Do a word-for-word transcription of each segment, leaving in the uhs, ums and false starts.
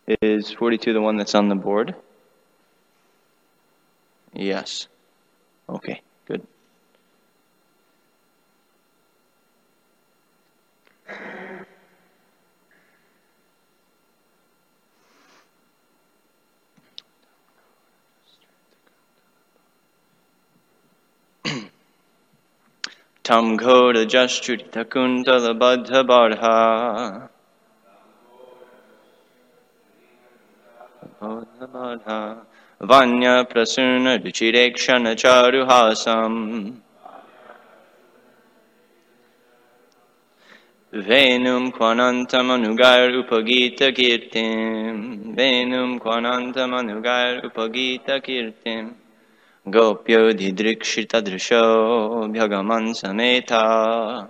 Is forty-two the one that's on the board? Yes. Okay, good. Tam Ghoda Jastrita Kuntala Baddha Bardha Baddha Bardha Vanya Prasurna Ruchirekshana Charuhasam Venum Kwanantam Anugar Upagita Kirtim Venum Kwanantam Anugar Upagita Kirtim Gopyo Didrikshita Drisho Bhagaman Sameta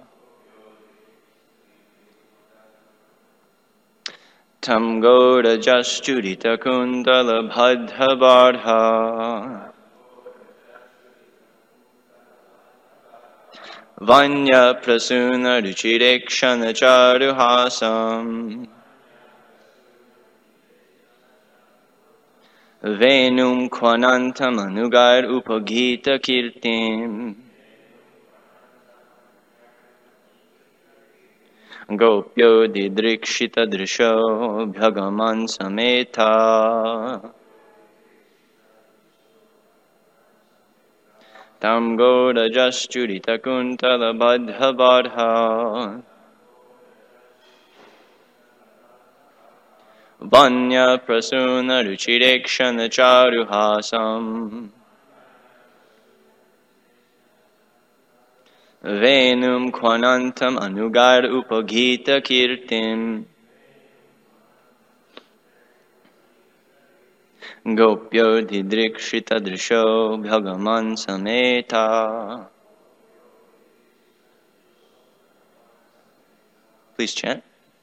Tam Goda Jastrita Kundala Bhaddha Bardha Vanya Prasuna Ruchirekshana Charuhasam Venum Kwanantam Anugar Upagita Kirtim Gopyo Didrikshita Drisho Bhagaman Sameta Tam Goda Jastrita Kuntala Baddha Bardha Vanya Prasuna Ruchirekshana Charuhasam Venum Kwanantam Anugar Upagita Kirtim Gopyo Didrikshita Drisho Bhagaman Sameta. Please chant.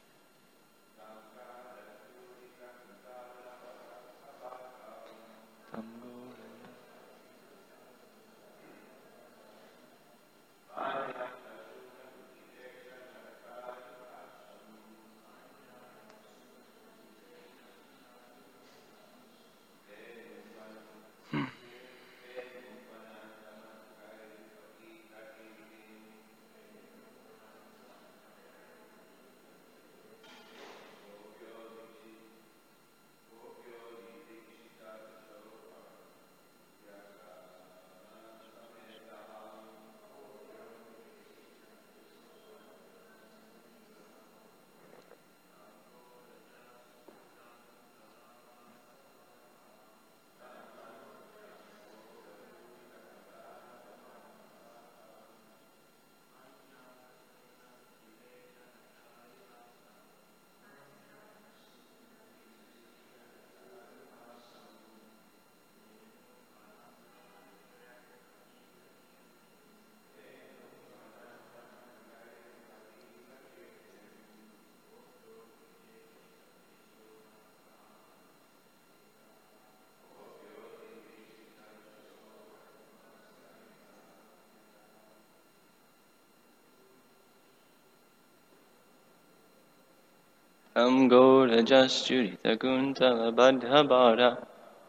Tam Goda Jastrita Kuntala Baddha Bardha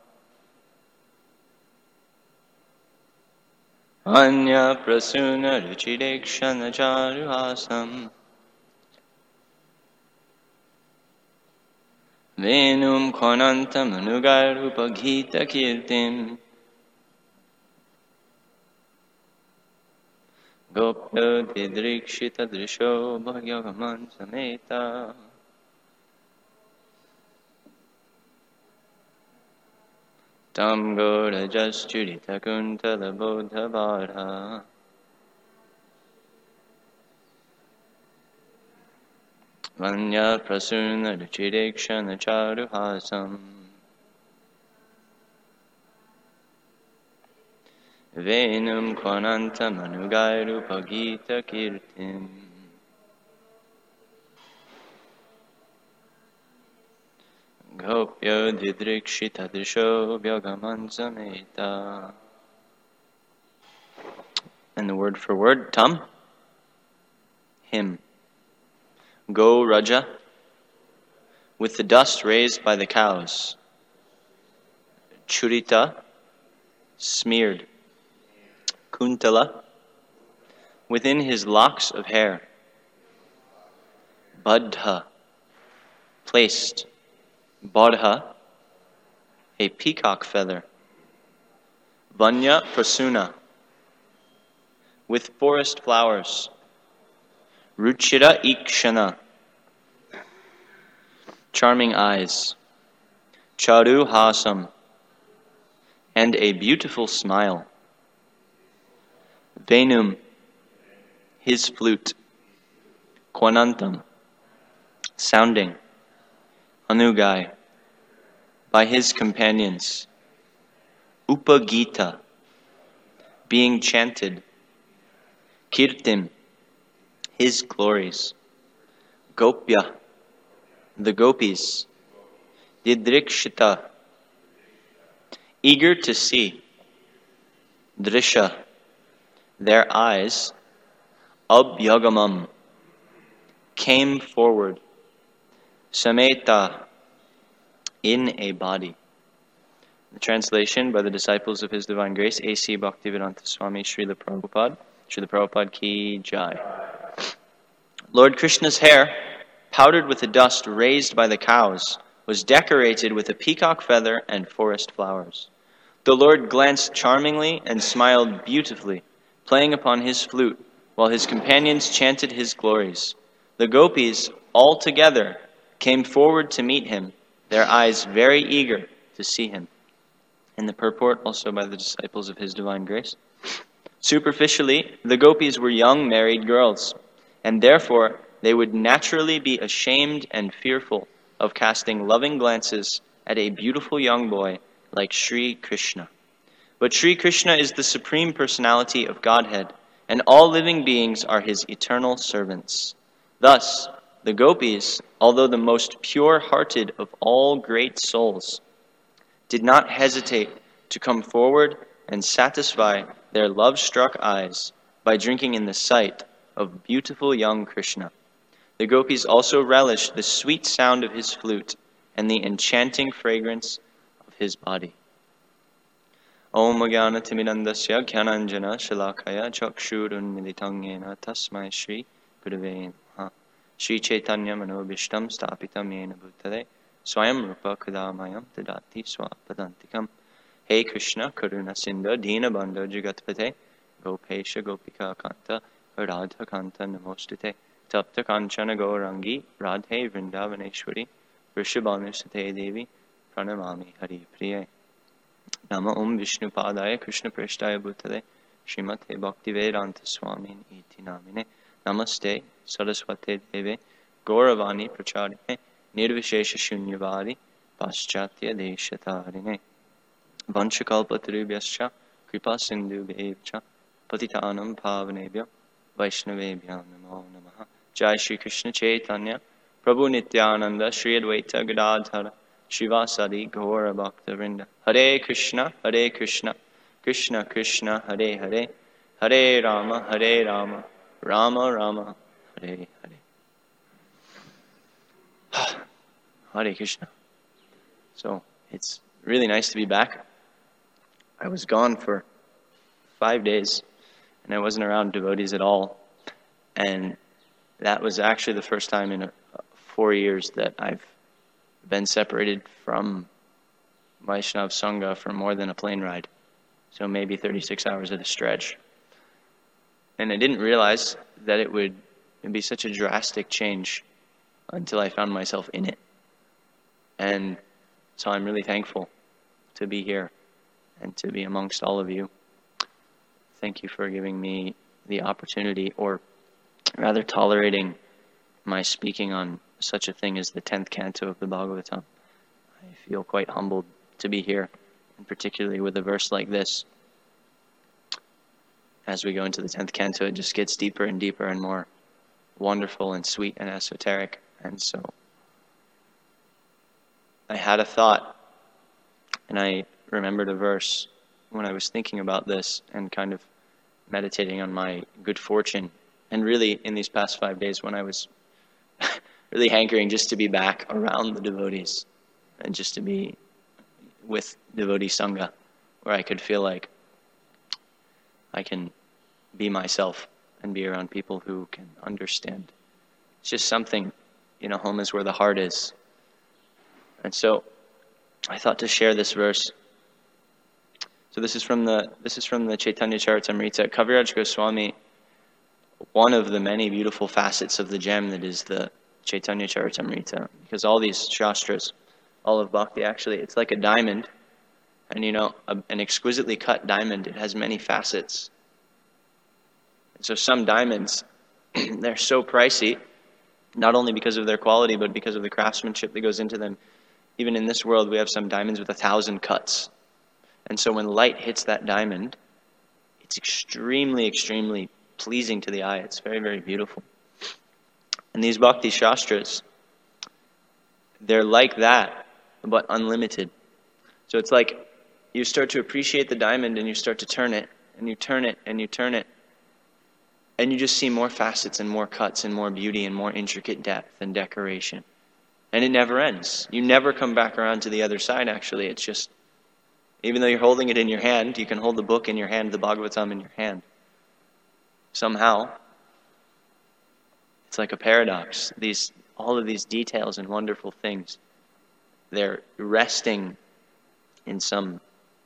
Anya Prasuna Ruchirekshana Charuhasam Venum Kwanantam Anugar Upagita Kirtim Gopyo Didrikshita Drisho Bhagavan Sameta Tam Goda Jastrita Kuntala Baddha Bardha Vanya Prasuna Ruchirekshana Charuhasam Venum Kwanantam Anugar Upagita Kirtim Gopyo Didrikshita Drisho Bhagaman Sameta. And the word for word, Tam? Him. Go Raja. with the dust raised by the cows. Churita, smeared. Kuntala, within his locks of hair. Badha, placed. Bodha, a peacock feather. Vanya prasuna, with forest flowers. Ruchira ikshana, charming eyes. Charu hasam, and a beautiful smile. Venum, his flute. Kwanantam, sounding. Anugai, by his companions. Upagita, being chanted. Kirtim, his glories. Gopya, the gopis. Didrikshita, eager to see. Drisha, their eyes. Abhyagamam, came forward. Sameta, in a body. The translation by the disciples of His Divine Grace, A C Bhaktivedanta Swami Srila Prabhupada. Srila Prabhupada ki jai. Lord Krishna's hair, powdered with the dust raised by the cows, was decorated with a peacock feather and forest flowers. The Lord glanced charmingly and smiled beautifully, playing upon his flute, while his companions chanted his glories. The gopis, all together, came forward to meet him, their eyes very eager to see him. And the purport, also by the disciples of His Divine Grace. Superficially, the gopis were young married girls, and therefore they would naturally be ashamed and fearful of casting loving glances at a beautiful young boy like Sri Krishna. But Sri Krishna is the Supreme Personality of Godhead, and all living beings are His eternal servants. Thus, the gopis, although the most pure-hearted of all great souls, did not hesitate to come forward and satisfy their love-struck eyes by drinking in the sight of beautiful young Krishna. The gopis also relished the sweet sound of his flute and the enchanting fragrance of his body. Om Jnana Timidandasya Jnananjana Shalakaya Chakshurun Militangena Tasmai Shri Gurave Namaha. Shri Chaitanya Manobishtam Stapitam Yena Bhutale Swayam Rupa Kadamayam Tadati Swapadantikam. Hey Krishna Karuna Sindhu Dina Bandha Jagatpate Gopesha Gopika Kanta Radha Kanta Namostute Tapta Kanchana Gaurangi Radhe Vrindavaneshwari Vrishabhanusate Devi Pranamami Hari Priye. Nama Om Vishnu Padaya Krishna Prishtaya Bhutale Srimate Bhaktivedanta Swami Iti Namine. Namaste Saraswate Deve Gauravani Pracharine Nirvishesha Shunyavadi Paschatya Deshatarine. Vanchakalpatarubhyascha Kripa Sindhu Bhevcha Patitanam Pavanebhya Vaishnavebhya Namo Namaha. Jai Shri Krishna Chaitanya Prabhu Nityananda Shri Advaita Gadadhara Shivasadi Gaura Bhakta Vrinda. Hare Krishna, Hare Krishna, Krishna Krishna, Hare Hare, Hare Rama, Hare Rama, Rama Rama, Hare Hare. Hare Krishna. So, it's really nice to be back. I was gone for five days, and I wasn't around devotees at all. And that was actually the first time in uh, four years that I've been separated from Vaishnav Sangha for more than a plane ride. So maybe thirty-six hours at a stretch. And I didn't realize that it would be such a drastic change until I found myself in it. And so I'm really thankful to be here and to be amongst all of you. Thank you for giving me the opportunity, or rather tolerating my speaking on such a thing as the tenth canto of the Bhagavatam. I feel quite humbled to be here, and particularly with a verse like this. As we go into the tenth canto, it just gets deeper and deeper and more wonderful and sweet and esoteric. And so I had a thought, and I remembered a verse when I was thinking about this and kind of meditating on my good fortune. And really, in these past five days, when I was really hankering just to be back around the devotees and just to be with devotee sangha, where I could feel like I can be myself and be around people who can understand. It's just something, you know, home is where the heart is. And so I thought to share this verse. So this is from the this is from the Chaitanya Charitamrita. Kaviraj Goswami, one of the many beautiful facets of the gem that is the Chaitanya Charitamrita, because all these shastras, all of bhakti, actually, it's like a diamond, and you know, a, an exquisitely cut diamond, it has many facets. And so some diamonds, they're so pricey, not only because of their quality, but because of the craftsmanship that goes into them. Even in this world, we have some diamonds with a thousand cuts. And so when light hits that diamond, it's extremely, extremely pleasing to the eye. It's very, very beautiful. And these bhakti shastras, they're like that, but unlimited. So it's like you start to appreciate the diamond and you start to turn it, and you turn it, and you turn it, and you just see more facets and more cuts and more beauty and more intricate depth and decoration. And it never ends. You never come back around to the other side, actually. It's just, even though you're holding it in your hand, you can hold the book in your hand, the Bhagavatam in your hand. Somehow, it's like a paradox. These, all of these details and wonderful things, they're resting in some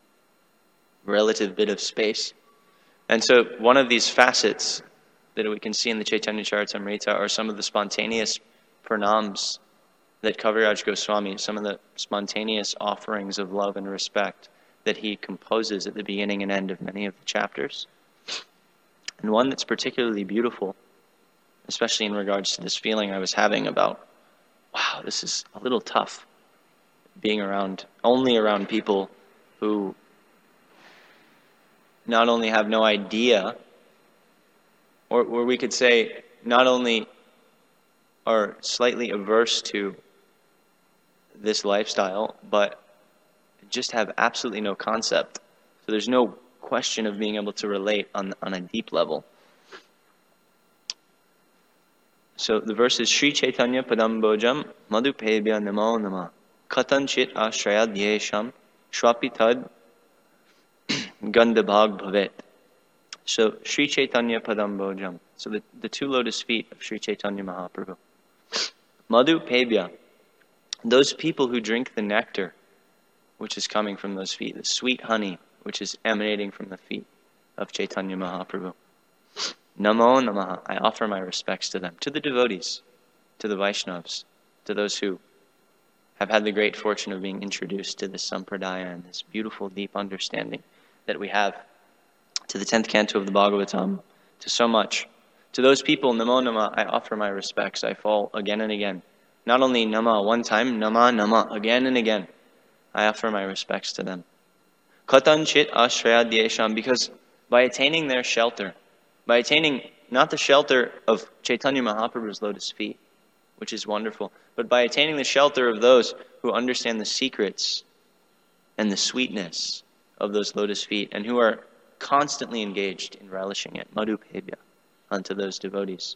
relative bit of space. And so one of these facets that we can see in the Chaitanya Charitamrita are some of the spontaneous pranams that Kaviraj Goswami, some of the spontaneous offerings of love and respect that he composes at the beginning and end of many of the chapters. And one that's particularly beautiful, especially in regards to this feeling I was having about, wow, this is a little tough, being around, only around people who not only have no idea, or, or we could say not only are slightly averse to this lifestyle, but just have absolutely no concept. So there's no question of being able to relate on, on a deep level. So the verse is Sri Chaitanya Padambojam Madhupebhya Namo Nama Katanchit Ashrayad Yesham Shwapitad Gandhabhag Bhavet. So Sri Chaitanya Padambojam. So the, the two lotus feet of Sri Chaitanya Mahaprabhu. Madhupebhya. Those people who drink the nectar which is coming from those feet, the sweet honey which is emanating from the feet of Chaitanya Mahaprabhu. Namo Namaha. I offer my respects to them, to the devotees, to the Vaishnavas, to those who have had the great fortune of being introduced to this sampradaya and this beautiful, deep understanding that we have, to the tenth canto of the Bhagavatam, to so much. To those people, Namo Nama, I offer my respects. I fall again and again. Not only Nama one time, Nama Nama, again and again. I offer my respects to them. Katanchit Ashrayad Yesham, because by attaining their shelter, by attaining not the shelter of Chaitanya Mahaprabhu's lotus feet, which is wonderful, but by attaining the shelter of those who understand the secrets and the sweetness of those lotus feet, and who are constantly engaged in relishing it, Madhupebhya, unto those devotees.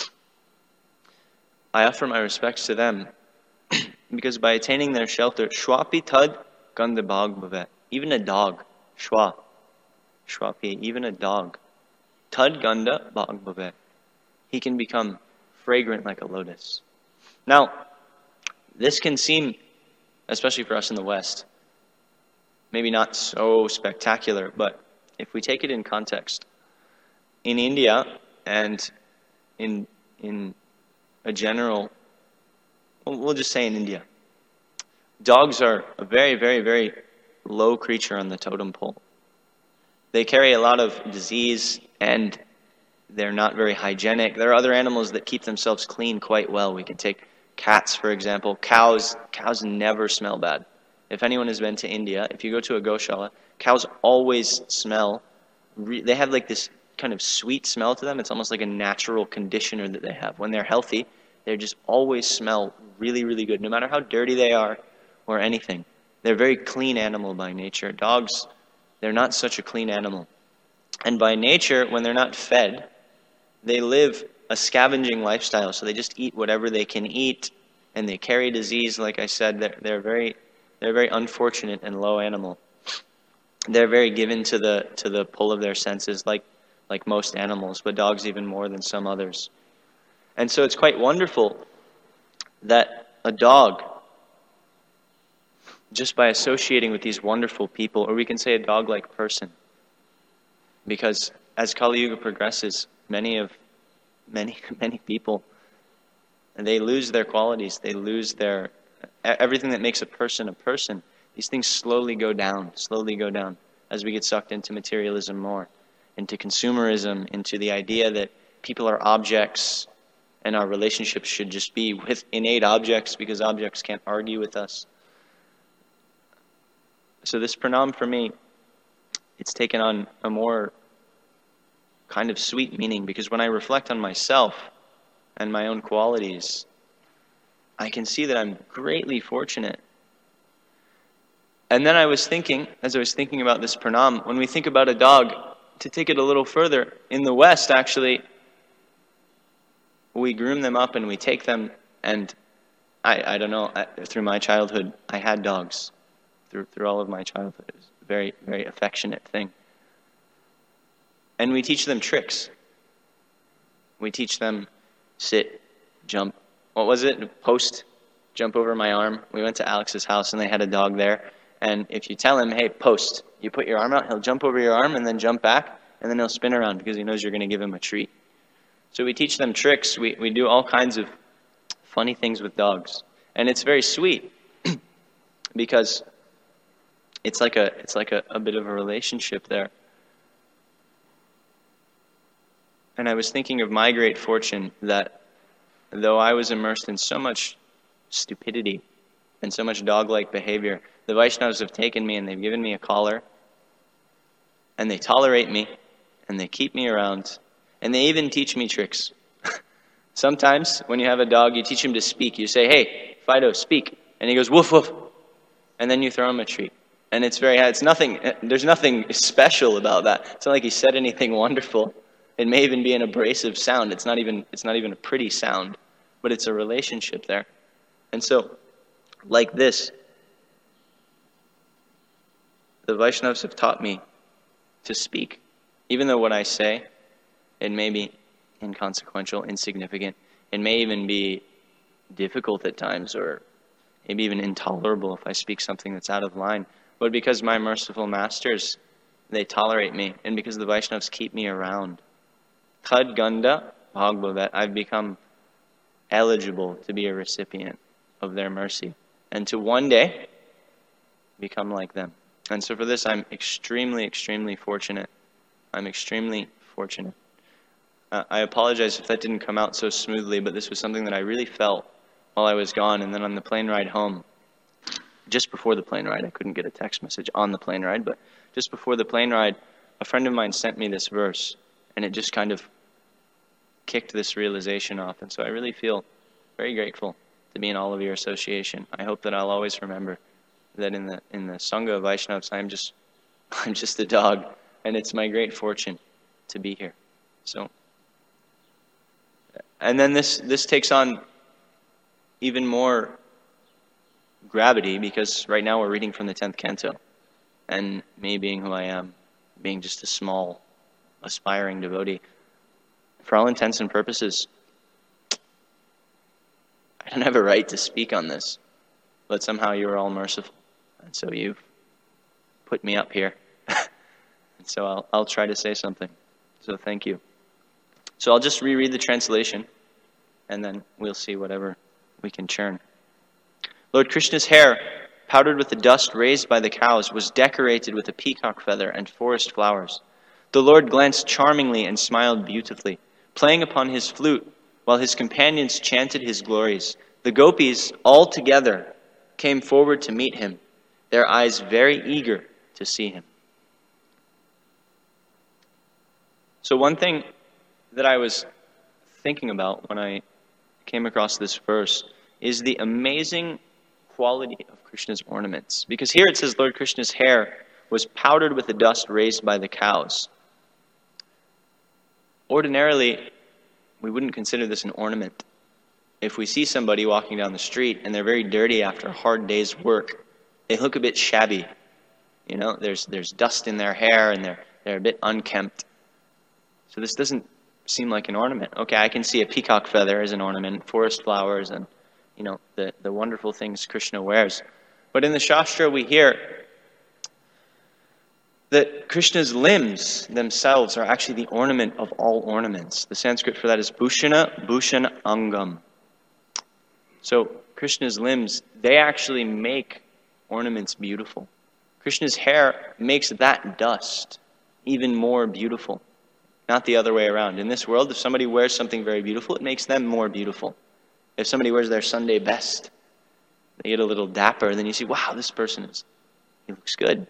I offer my respects to them, because by attaining their shelter, Shwapi Tad Gandhabhag Bhavet, even a dog, Shwa, Shwapi, even a dog, Tad Gandha Bhag Bhavet, he can become fragrant like a lotus. Now, this can seem, especially for us in the West, maybe not so spectacular, but if we take it in context, in India and in in a general, we'll just say in India, dogs are a very, very, very low creature on the totem pole. They carry a lot of disease and they're not very hygienic. There are other animals that keep themselves clean quite well. We can take cats, for example. Cows, cows never smell bad. If anyone has been to India, if you go to a Goshala, cows always smell, they have like this kind of sweet smell to them. It's almost like a natural conditioner that they have. When they're healthy, they just always smell really, really good, no matter how dirty they are or anything. They're a very clean animal by nature. Dogs, they're not such a clean animal. And by nature, when they're not fed, they live a scavenging lifestyle, so they just eat whatever they can eat, and they carry disease. Like I said, they're, they're very they're a very unfortunate and low animal. They're very given to the to the pull of their senses, like like most animals, but dogs even more than some others. And so it's quite wonderful that a dog, just by associating with these wonderful people, or we can say a dog-like person, because as Kali Yuga progresses, many of many many people, they lose their qualities, they lose their everything that makes a person a person. These things slowly go down, slowly go down as we get sucked into materialism more, into consumerism, into the idea that people are objects and our relationships should just be with innate objects because objects can't argue with us. So this pranam for me, it's taken on a more kind of sweet meaning, because when I reflect on myself and my own qualities, I can see that I'm greatly fortunate. And then I was thinking, as I was thinking about this pranam, when we think about a dog, to take it a little further, in the West actually, we groom them up and we take them, and I, I don't know, through my childhood, I had dogs. Through, through all of my childhood. It was a very, very affectionate thing. And we teach them tricks. We teach them sit, jump. What was it? Post, jump over my arm. We went to Alex's house and they had a dog there. And if you tell him, hey, post, you put your arm out, he'll jump over your arm and then jump back, and then he'll spin around because he knows you're going to give him a treat. So we teach them tricks. We, we do all kinds of funny things with dogs. And it's very sweet because it's like a it's like a, a bit of a relationship there. And I was thinking of my great fortune that though I was immersed in so much stupidity and so much dog-like behavior, the Vaishnavas have taken me and they've given me a collar, and they tolerate me, and they keep me around, and they even teach me tricks. Sometimes when you have a dog, you teach him to speak. You say, hey, Fido, speak. And he goes, woof, woof. And then you throw him a treat. And it's very, it's nothing, there's nothing special about that. It's not like he said anything wonderful. It may even be an abrasive sound. It's not even, it's not even a pretty sound, but it's a relationship there. And so, like this, the Vaishnavas have taught me to speak. Even though what I say, it may be inconsequential, insignificant. It may even be difficult at times, or maybe even intolerable if I speak something that's out of line. But because my merciful masters, they tolerate me, and because the Vaishnavas keep me around, Khad Ganda Bhagavavat, I've become eligible to be a recipient of their mercy, and to one day become like them. And so for this, I'm extremely, extremely fortunate. I'm extremely fortunate. Uh, I apologize if that didn't come out so smoothly, but this was something that I really felt while I was gone, and then on the plane ride home, just before the plane ride, I couldn't get a text message on the plane ride, but just before the plane ride, a friend of mine sent me this verse, and it just kind of kicked this realization off. And so I really feel very grateful to be in all of your association. I hope that I'll always remember that in the in the Sangha of Vaishnavas, I'm just I'm just a dog, and it's my great fortune to be here. So, and then this this takes on even more gravity, because right now we're reading from the tenth canto, and me being who I am, being just a small, aspiring devotee, for all intents and purposes, I don't have a right to speak on this, but somehow you are all merciful, and so you've put me up here, and so I'll I'll try to say something. So thank you. So I'll just reread the translation, and then we'll see whatever we can churn. Lord Krishna's hair, powdered with the dust raised by the cows, was decorated with a peacock feather and forest flowers. The Lord glanced charmingly and smiled beautifully, playing upon his flute, while his companions chanted his glories. The gopis, all together, came forward to meet him, their eyes very eager to see him. So one thing that I was thinking about when I came across this verse is the amazing quality of Krishna's ornaments. Because here it says Lord Krishna's hair was powdered with the dust raised by the cows. Ordinarily, we wouldn't consider this an ornament. If we see somebody walking down the street and they're very dirty after a hard day's work, they look a bit shabby. You know, there's there's dust in their hair and they're they're a bit unkempt. So this doesn't seem like an ornament. Okay, I can see a peacock feather as an ornament, forest flowers, and you know the the wonderful things Krishna wears. But in the Shastra we hear that Krishna's limbs themselves are actually the ornament of all ornaments. The Sanskrit for that is bhushana, bhushan angam. So Krishna's limbs, they actually make ornaments beautiful. Krishna's hair makes that dust even more beautiful, not the other way around. In this world, if somebody wears something very beautiful, it makes them more beautiful. If somebody wears their Sunday best, they get a little dapper, then you see, wow, this person is, he looks good.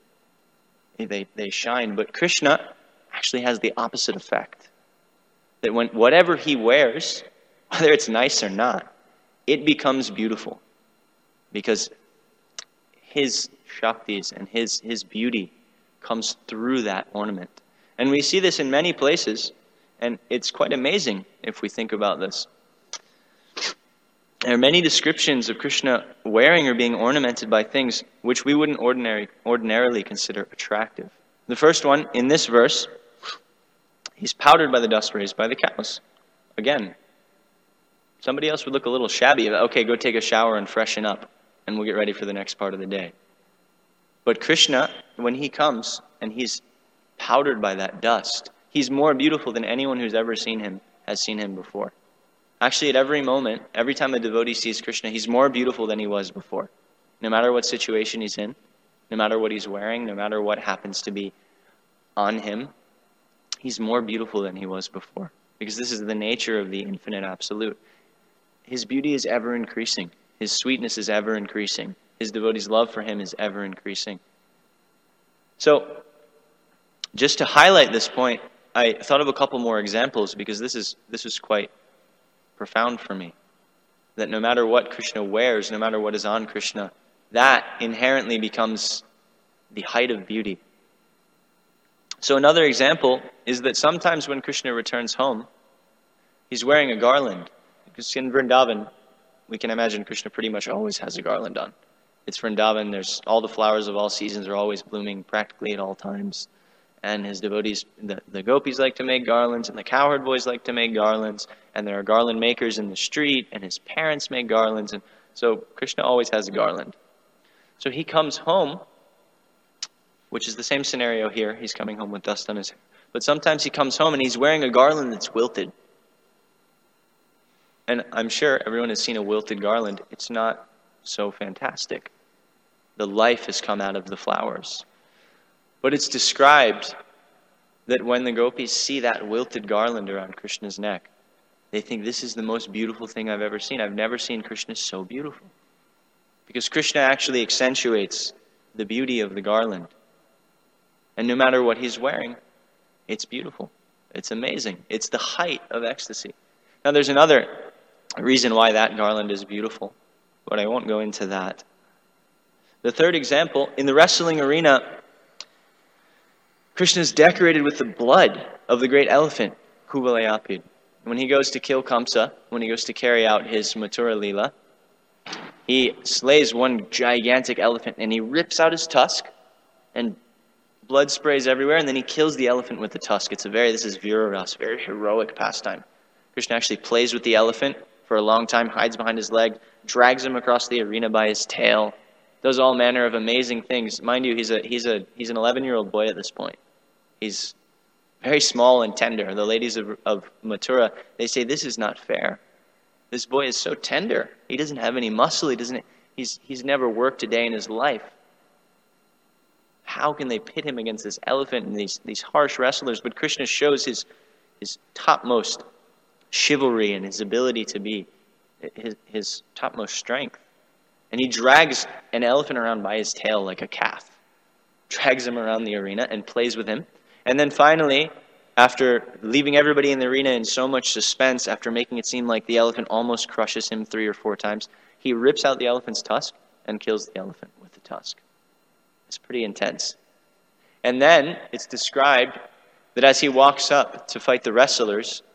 They they shine. But Krishna actually has the opposite effect. That when whatever he wears, whether it's nice or not, it becomes beautiful. Because his shaktis and his, his beauty comes through that ornament. And we see this in many places, and it's quite amazing if we think about this. There are many descriptions of Krishna wearing or being ornamented by things which we wouldn't ordinary, ordinarily consider attractive. The first one, in this verse, he's powdered by the dust raised by the cows. Again, somebody else would look a little shabby. Okay, go take a shower and freshen up, and we'll get ready for the next part of the day. But Krishna, when he comes and he's powdered by that dust, he's more beautiful than anyone who's ever seen him has seen him before. Actually, at every moment, every time a devotee sees Krishna, he's more beautiful than he was before. No matter what situation he's in, no matter what he's wearing, no matter what happens to be on him, he's more beautiful than he was before. Because this is the nature of the infinite absolute. His beauty is ever increasing. His sweetness is ever increasing. His devotees' love for him is ever increasing. So, just to highlight this point, I thought of a couple more examples because this is this is quite profound for me. That no matter what Krishna wears, no matter what is on Krishna, that inherently becomes the height of beauty. So another example is that sometimes when Krishna returns home, he's wearing a garland. Because in Vrindavan, we can imagine Krishna pretty much always has a garland on. It's Vrindavan, there's all the flowers of all seasons are always blooming practically at all times. And his devotees, the, the gopis like to make garlands, and the cowherd boys like to make garlands, and there are garland makers in the street, and his parents make garlands, and so Krishna always has a garland. So he comes home, which is the same scenario here. He's coming home with dust on his hair. But sometimes he comes home and he's wearing a garland that's wilted. And I'm sure everyone has seen a wilted garland. It's not so fantastic. The life has come out of the flowers. But it's described that when the gopis see that wilted garland around Krishna's neck, they think this is the most beautiful thing I've ever seen. I've never seen Krishna so beautiful. Because Krishna actually accentuates the beauty of the garland. And no matter what he's wearing, it's beautiful. It's amazing. It's the height of ecstasy. Now there's another reason why that garland is beautiful, but I won't go into that. The third example, in the wrestling arena, Krishna is decorated with the blood of the great elephant, Kuvalayapid. When he goes to kill Kamsa, when he goes to carry out his Mathura Leela, he slays one gigantic elephant and he rips out his tusk and blood sprays everywhere, and then he kills the elephant with the tusk. It's a very, this is Viraras, very heroic pastime. Krishna actually plays with the elephant for a long time, hides behind his leg, drags him across the arena by his tail, does all manner of amazing things. Mind you, he's a he's a he's an eleven-year-old boy at this point. He's very small and tender. The ladies of, of Mathura, they say, this is not fair. This boy is so tender. He doesn't have any muscle. He doesn't. He's he's never worked a day in his life. How can they pit him against this elephant and these these harsh wrestlers? But Krishna shows his his topmost chivalry and his ability to be his his topmost strength. And he drags an elephant around by his tail like a calf. Drags him around the arena and plays with him. And then finally, after leaving everybody in the arena in so much suspense, after making it seem like the elephant almost crushes him three or four times, he rips out the elephant's tusk and kills the elephant with the tusk. It's pretty intense. And then it's described that as he walks up to fight the wrestlers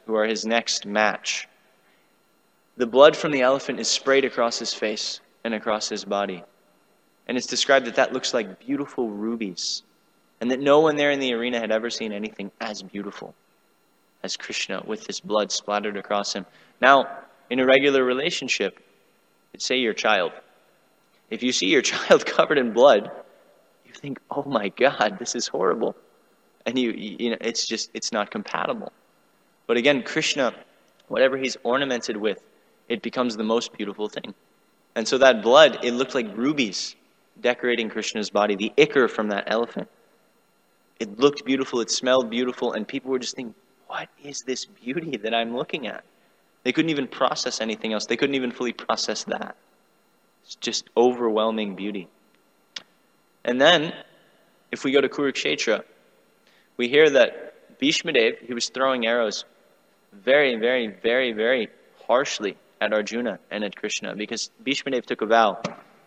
who are his next match, the blood from the elephant is sprayed across his face and across his body. And it's described that that looks like beautiful rubies, and that no one there in the arena had ever seen anything as beautiful as Krishna with his blood splattered across him. Now, in a regular relationship, say your child. If you see your child covered in blood, you think, oh my God, this is horrible. And you, you know, it's just, it's not compatible. But again, Krishna, whatever he's ornamented with, it becomes the most beautiful thing. And so that blood, it looked like rubies decorating Krishna's body, the ichor from that elephant. It looked beautiful, it smelled beautiful, and people were just thinking, what is this beauty that I'm looking at? They couldn't even process anything else. They couldn't even fully process that. It's just overwhelming beauty. And then, if we go to Kurukshetra, we hear that Bhishma Dev, he was throwing arrows very, very, very, very harshly at Arjuna and at Krishna, because Bhishma Dev took a vow.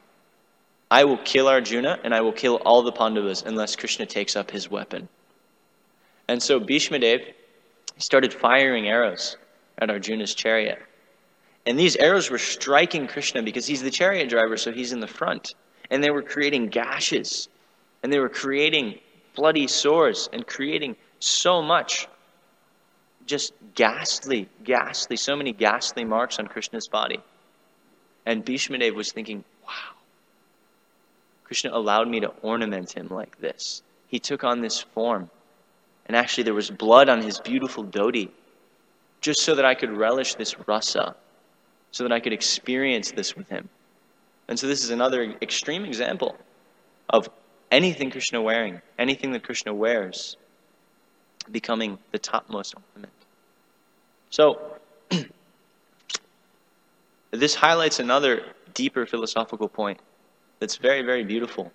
I will kill Arjuna and I will kill all the Pandavas unless Krishna takes up his weapon. And so Bhishma Dev started firing arrows at Arjuna's chariot. And these arrows were striking Krishna because he's the chariot driver, so he's in the front. And they were creating gashes. And they were creating bloody sores and creating so much just ghastly, ghastly, so many ghastly marks on Krishna's body. And Bhishma Dev was thinking, wow, Krishna allowed me to ornament him like this. He took on this form. And actually there was blood on his beautiful dhoti, just so that I could relish this rasa, so that I could experience this with him. And so this is another extreme example of anything Krishna wearing, anything that Krishna wears, becoming the topmost ornament. So, this highlights another deeper philosophical point that's very, very beautiful.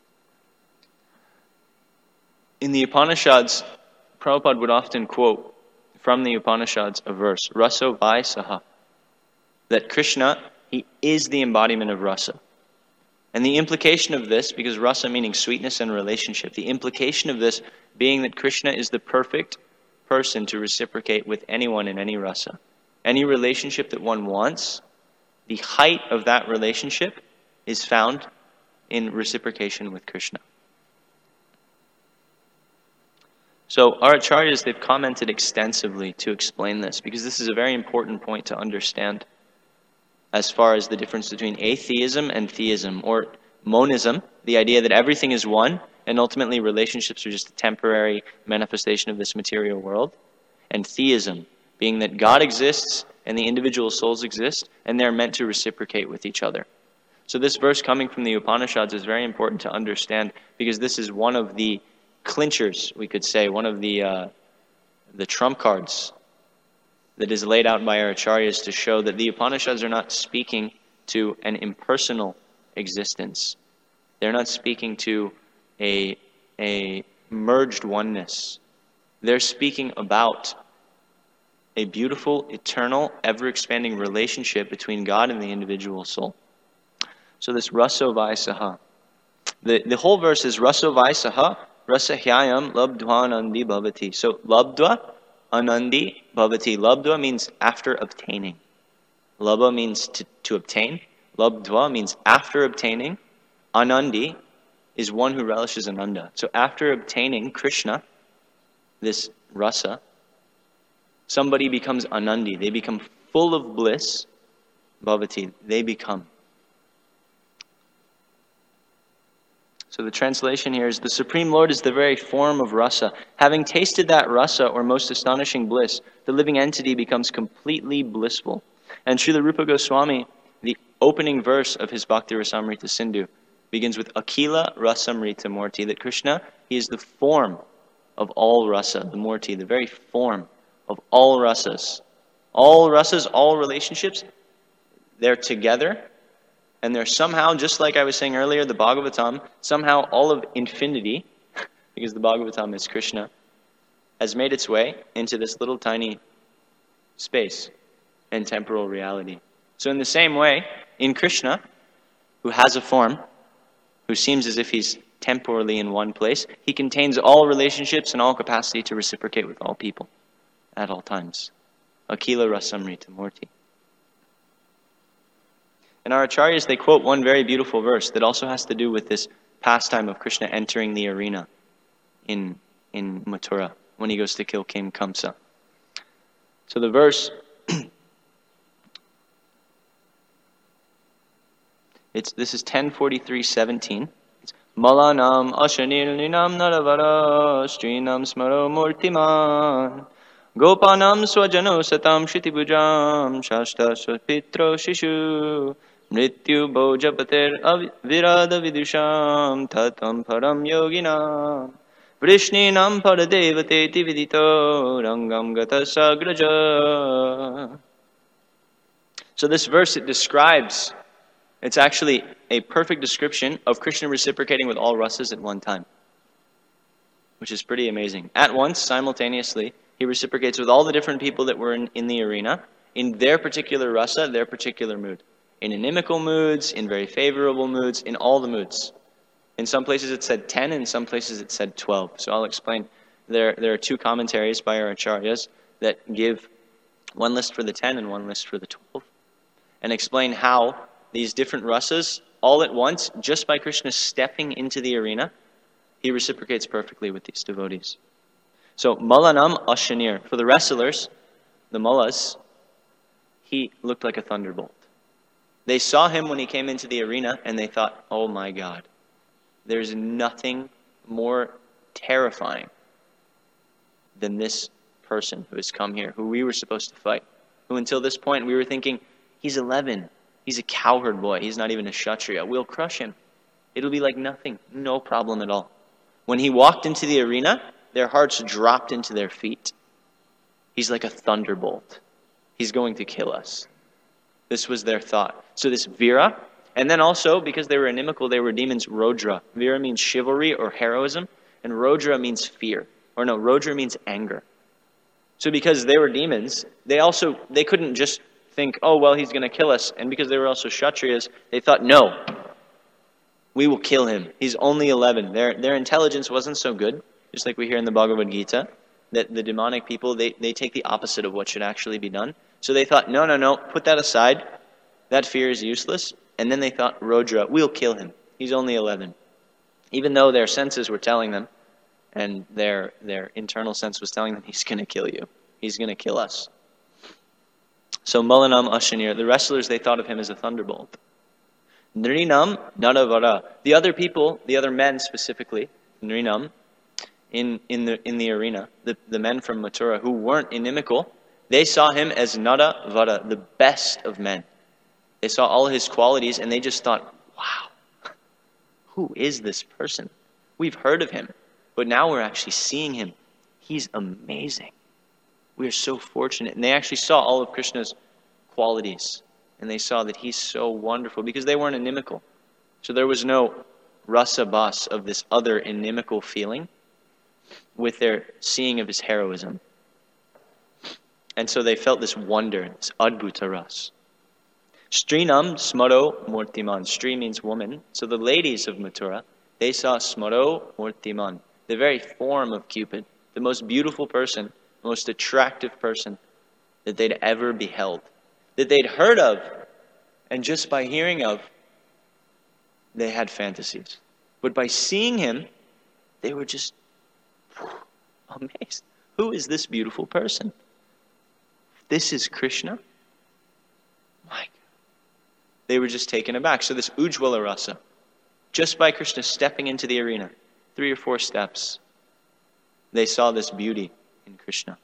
In the Upanishads, Prabhupada would often quote from the Upanishads a verse, Raso Vai Saha, that Krishna, he is the embodiment of rasa. And the implication of this, because rasa meaning sweetness and relationship, the implication of this being that Krishna is the perfect person to reciprocate with anyone in any rasa. Any relationship that one wants, the height of that relationship is found in reciprocation with Krishna. So our acharyas, they've commented extensively to explain this, because this is a very important point to understand as far as the difference between atheism and theism, or monism, the idea that everything is one, and ultimately relationships are just a temporary manifestation of this material world, and theism, being that God exists and the individual souls exist, and they're meant to reciprocate with each other. So this verse coming from the Upanishads is very important to understand, because this is one of the clinchers, we could say, one of the uh, the trump cards that is laid out by our acharyas to show that the Upanishads are not speaking to an impersonal existence. They're not speaking to a, a merged oneness. They're speaking about a beautiful, eternal, ever-expanding relationship between God and the individual soul. So this Raso Vai Saha. The, the whole verse is Raso Vai Saha, Rasa Hyayam Labdva Anandi Bhavati. So Labdva Anandi Bhavati. Labdva means after obtaining. Labha means to, to obtain. Labdva means after obtaining. Anandi is one who relishes Ananda. So after obtaining Krishna, this rasa, somebody becomes Anandi. They become full of bliss. Bhavati. They become. So the translation here is, the Supreme Lord is the very form of rasa. Having tasted that rasa, or most astonishing bliss, the living entity becomes completely blissful. And Srila Rupa Goswami, the opening verse of his Bhakti Rasamrita Sindhu, begins with Akila Rasamrita Murti, that Krishna, he is the form of all rasa, the Murti, the very form of all rasas. All rasas, all relationships, they're together. And they're somehow, just like I was saying earlier, the Bhagavatam, somehow all of infinity, because the Bhagavatam is Krishna, has made its way into this little tiny space and temporal reality. So in the same way, in Krishna, who has a form, who seems as if he's temporally in one place, he contains all relationships and all capacity to reciprocate with all people at all times. Akila Rasamrita Murti. And our acharyas, they quote one very beautiful verse that also has to do with this pastime of Krishna entering the arena in, in Mathura when he goes to kill King Kamsa. So the verse, it's this is ten forty-three seventeen. It's Malanam Ashanirninam Naravara Strinam Smaro Murtiman Gopanam Swajano Satam Shitibujam Shashta Swapitro Shishu Mrityu Bojapater Virada Vidusham Tatam Param Yoginam Vrishninam Paradevate Vidito Rangam Gata Sagraja. So this verse, it describes, it's actually a perfect description of Krishna reciprocating with all rasas at one time, which is pretty amazing. At once, simultaneously, he reciprocates with all the different people that were in, in the arena, in their particular rasa, their particular mood. In inimical moods, in very favorable moods, in all the moods. In some places it said ten, in some places it said twelve. So I'll explain. There, there are two commentaries by our acharyas that give one list for the ten and one list for the twelve, and explain how these different rasas, all at once, just by Krishna stepping into the arena, he reciprocates perfectly with these devotees. So, Malanam Ashanir. For the wrestlers, the mullas, he looked like a thunderbolt. They saw him when he came into the arena, and they thought, oh my God, there's nothing more terrifying than this person who has come here, who we were supposed to fight, who until this point we were thinking, he's eleven, he's a cowherd boy, he's not even a kshatriya, we'll crush him. It'll be like nothing, no problem at all. When he walked into the arena, their hearts dropped into their feet. He's like a thunderbolt. He's going to kill us. This was their thought. So this Vira, and then also, because they were inimical, they were demons, Rodra. Vira means chivalry or heroism, and Rodra means fear. Or no, Rodra means anger. So because they were demons, they also, they couldn't just think, oh, well, he's going to kill us. And because they were also Kshatriyas, they thought, no, we will kill him. He's only eleven. Their, their intelligence wasn't so good, just like we hear in the Bhagavad Gita, that the demonic people, they, they take the opposite of what should actually be done. So they thought, no, no, no, put that aside. That fear is useless. And then they thought, Rodra, we'll kill him. He's only eleven. Even though their senses were telling them, and their their internal sense was telling them, he's going to kill you. He's going to kill us. So Malanam Ashanir, the wrestlers, they thought of him as a thunderbolt. Nrinam Naravara. The other people, the other men specifically, Nrinam, in, in the in the arena, the, the men from Mathura who weren't inimical, they saw him as Nara Vara, the best of men. They saw all his qualities and they just thought, wow, who is this person? We've heard of him, but now we're actually seeing him. He's amazing. We are so fortunate. And they actually saw all of Krishna's qualities. And they saw that he's so wonderful because they weren't inimical. So there was no rasa bas of this other inimical feeling with their seeing of his heroism. And so they felt this wonder, this adbhuta ras. Strinam smaro murtiman. Stri means woman. So the ladies of Mathura, they saw smaro murtiman, the very form of Cupid, the most beautiful person, the most attractive person that they'd ever beheld, that they'd heard of, and just by hearing of, they had fantasies. But by seeing him, they were just amazed. Who is this beautiful person? This is Krishna? My God. They were just taken aback. So this Ujjvala rasa, just by Krishna stepping into the arena, three or four steps, they saw this beauty in Krishna.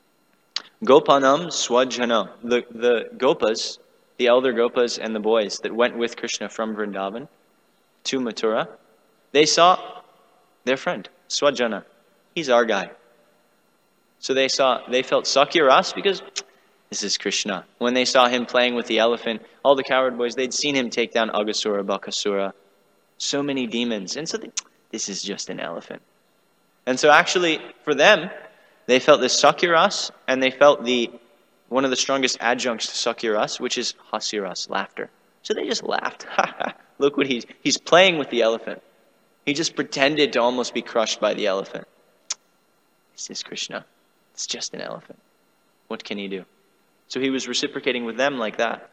Gopanam swajana. The, the gopas, the elder gopas and the boys that went with Krishna from Vrindavan to Mathura, they saw their friend, Swajana. He's our guy. So they saw, they felt Sakya Ras because this is Krishna. When they saw him playing with the elephant, all the coward boys, they'd seen him take down Aghasura, Bakasura, so many demons. And so they, this is just an elephant. And so actually, for them, they felt this Sakya Ras, and they felt the one of the strongest adjuncts to Sakya Ras, which is Hasya Ras, laughter. So they just laughed. Look what he's, he's playing with the elephant. He just pretended to almost be crushed by the elephant. This is Krishna. It's just an elephant. What can he do? So he was reciprocating with them like that.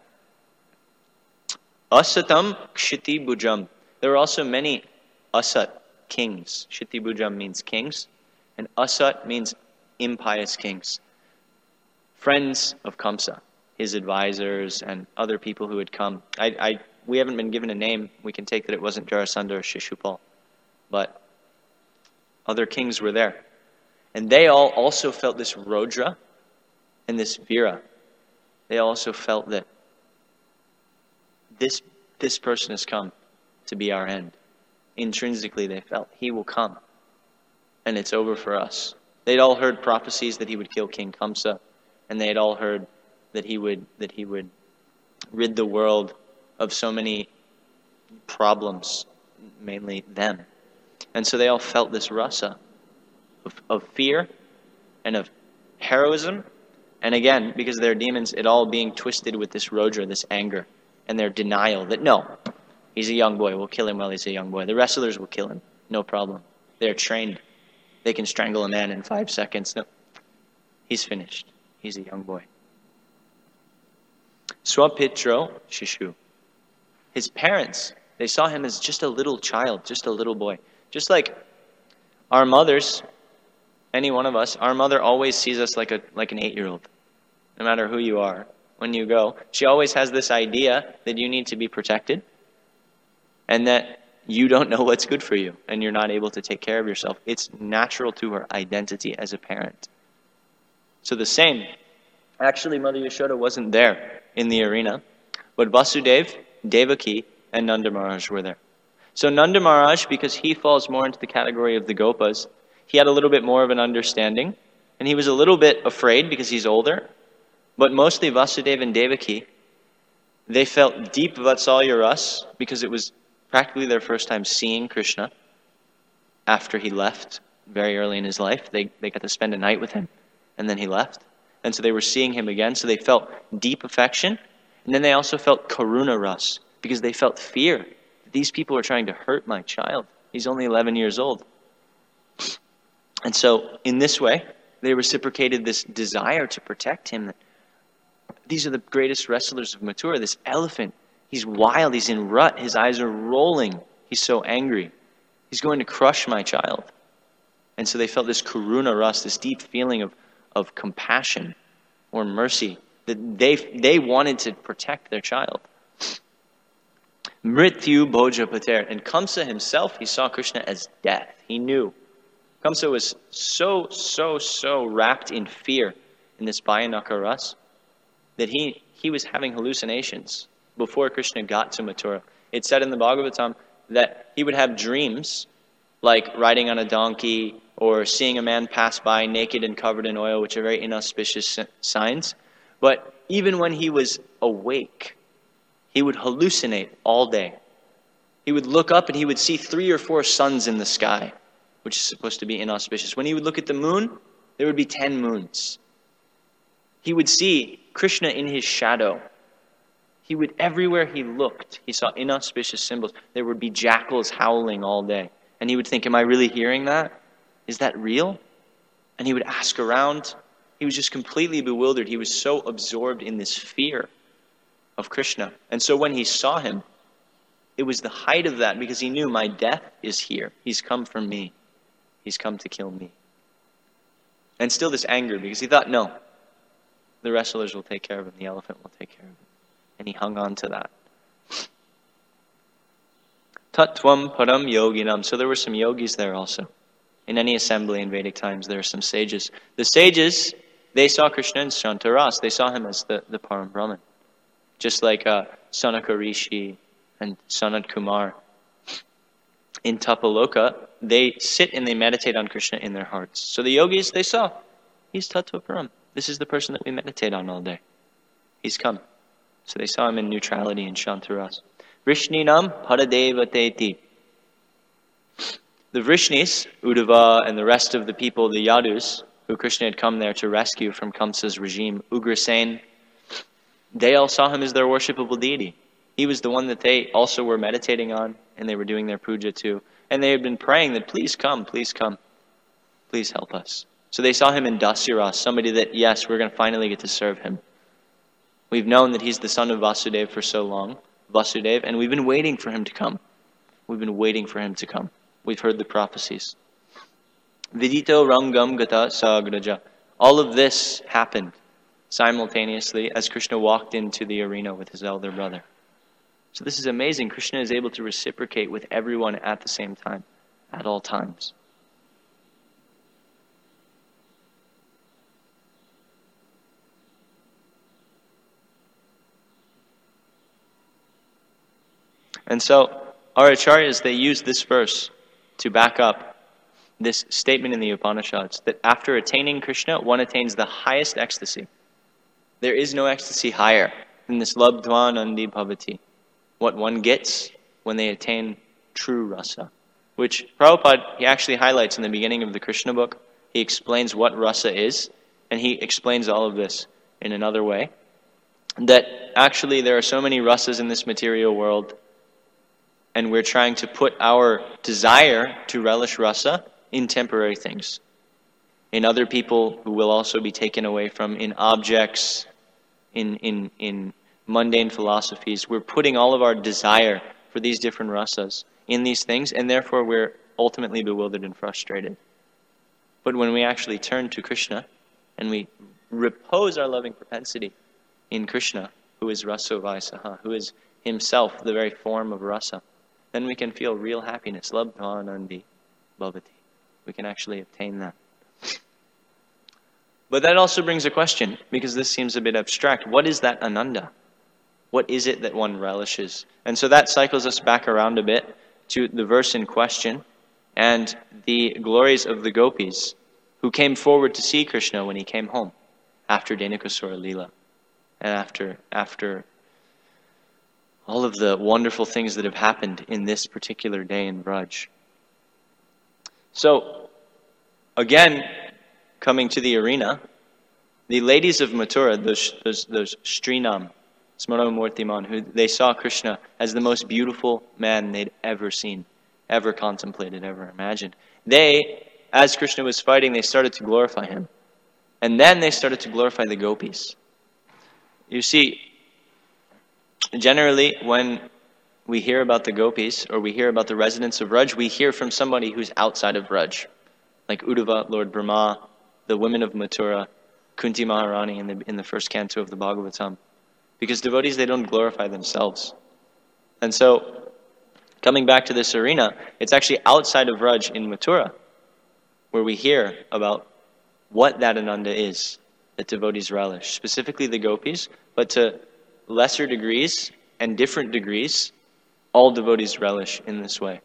Asatam Kshiti Bhujam. There were also many Asat kings. Kshiti Bhujam means kings, and Asat means impious kings. Friends of Kamsa, his advisors, and other people who had come. I, I, we haven't been given a name. We can take that it wasn't Jarasandha or Shishupal, but other kings were there. And they all also felt this Rodra and this Vira. They also felt that this, this person has come to be our end. Intrinsically, they felt he will come, and it's over for us. They'd all heard prophecies that he would kill King Kamsa, and they had all heard that he would that he would rid the world of so many problems, mainly them. And so they all felt this rasa of, of fear and of heroism. And again, because they're demons, it all being twisted with this rodra, this anger, and their denial that no, he's a young boy, we'll kill him while he's a young boy. The wrestlers will kill him, no problem. They're trained. They can strangle a man in five seconds. No, he's finished. He's a young boy. Swapitro Shishu. His parents, they saw him as just a little child, just a little boy. Just like our mothers, any one of us, our mother always sees us like a like an eight-year-old. No matter who you are, when you go, she always has this idea that you need to be protected and that you don't know what's good for you and you're not able to take care of yourself. It's natural to her identity as a parent. So the same. Actually, Mother Yashoda wasn't there in the arena, but Vasudev, Devaki, and Nanda Maharaj were there. So Nanda Maharaj, because he falls more into the category of the Gopas, he had a little bit more of an understanding, and he was a little bit afraid because he's older, but mostly Vasudev and Devaki, they felt deep Vatsalya Ras because it was practically their first time seeing Krishna after he left very early in his life. They, they got to spend a night with him, and then he left. And so they were seeing him again, so they felt deep affection. And then they also felt karuna ras, because they felt fear. These people are trying to hurt my child. He's only eleven years old. And so, in this way, they reciprocated this desire to protect him. These are the greatest wrestlers of Mathura. This elephant, he's wild, he's in rut, his eyes are rolling. He's so angry. He's going to crush my child. And so they felt this karuna ras, this deep feeling of of compassion or mercy, that they they wanted to protect their child. Mrityu Bhoja Pater. And Kamsa himself, he saw Krishna as death. He knew. Kamsa was so, so, so wrapped in fear in this Bhayanaka Ras that he, he was having hallucinations before Krishna got to Mathura. It's said in the Bhagavatam that he would have dreams like riding on a donkey or seeing a man pass by naked and covered in oil, which are very inauspicious signs. But even when he was awake, he would hallucinate all day. He would look up and he would see three or four suns in the sky, which is supposed to be inauspicious. When he would look at the moon, there would be ten moons. He would see Krishna in his shadow. He would, everywhere he looked, he saw inauspicious symbols. There would be jackals howling all day. And he would think, am I really hearing that? Is that real? And he would ask around. He was just completely bewildered. He was so absorbed in this fear of Krishna. And so when he saw him, it was the height of that, because he knew my death is here. He's come for me. He's come to kill me. And still this anger, because he thought, no, the wrestlers will take care of him. The elephant will take care of him. And he hung on to that. Tattvam param yoginam. So there were some yogis there also. In any assembly in Vedic times, there are some sages. The sages, they saw Krishna in Shantaras. They saw him as the, the Param Brahman. Just like uh, Sanaka Rishi and Sanat Kumar. In Tapaloka, they sit and they meditate on Krishna in their hearts. So the yogis, they saw, he's Tattva Param. This is the person that we meditate on all day. He's come. So they saw him in neutrality in Shantaras. Vrishninam Paradevateti. The Vrishnis, Uddhava, and the rest of the people, the Yadus, who Krishna had come there to rescue from Kamsa's regime, Ugrasen, they all saw him as their worshipable deity. He was the one that they also were meditating on, and they were doing their puja to. And they had been praying that, please come, please come, please help us. So they saw him in Dasyaras, somebody that, yes, we're going to finally get to serve him. We've known that he's the son of Vasudeva for so long, Vasudeva, and we've been waiting for him to come. We've been waiting for him to come. We've heard the prophecies. Vidito Rangam Gata Sagraja. All of this happened simultaneously as Krishna walked into the arena with his elder brother. So this is amazing. Krishna is able to reciprocate with everyone at the same time, at all times. And so our acharyas, they use this verse to back up this statement in the Upanishads, that after attaining Krishna, one attains the highest ecstasy. There is no ecstasy higher than this labdva nandi bhavati, what one gets when they attain true rasa, which Prabhupada, he actually highlights in the beginning of the Krishna book. He explains what rasa is, and he explains all of this in another way, that actually there are so many rasas in this material world, and we're trying to put our desire to relish rasa in temporary things, in other people who will also be taken away from, in objects, in, in, in mundane philosophies. We're putting all of our desire for these different rasas in these things, and therefore we're ultimately bewildered and frustrated. But when we actually turn to Krishna, and we repose our loving propensity in Krishna, who is Raso Vaisaha, who is himself the very form of rasa, then we can feel real happiness. Labdha nandi bhavati. We can actually obtain that. But that also brings a question, because this seems a bit abstract. What is that ananda? What is it that one relishes? And so that cycles us back around a bit to the verse in question and the glories of the gopis who came forward to see Krishna when he came home after Dhenukasura Leela and after after all of the wonderful things that have happened in this particular day in Braj. So, again, coming to the arena, the ladies of Mathura, those, those, those Srinam, Smaramurtiman, who they saw Krishna as the most beautiful man they'd ever seen, ever contemplated, ever imagined. They, as Krishna was fighting, they started to glorify him. And then they started to glorify the gopis. You see, generally when we hear about the gopis, or we hear about the residents of Braj, we hear from somebody who's outside of Braj, like Uddhava, Lord Brahma, the women of Mathura, Kunti Maharani in the, in the first canto of the Bhagavatam. Because devotees, they don't glorify themselves. And so, coming back to this arena, it's actually outside of Braj in Mathura where we hear about what that ananda is that devotees relish, specifically the gopis, but to lesser degrees and different degrees, all devotees relish in this way.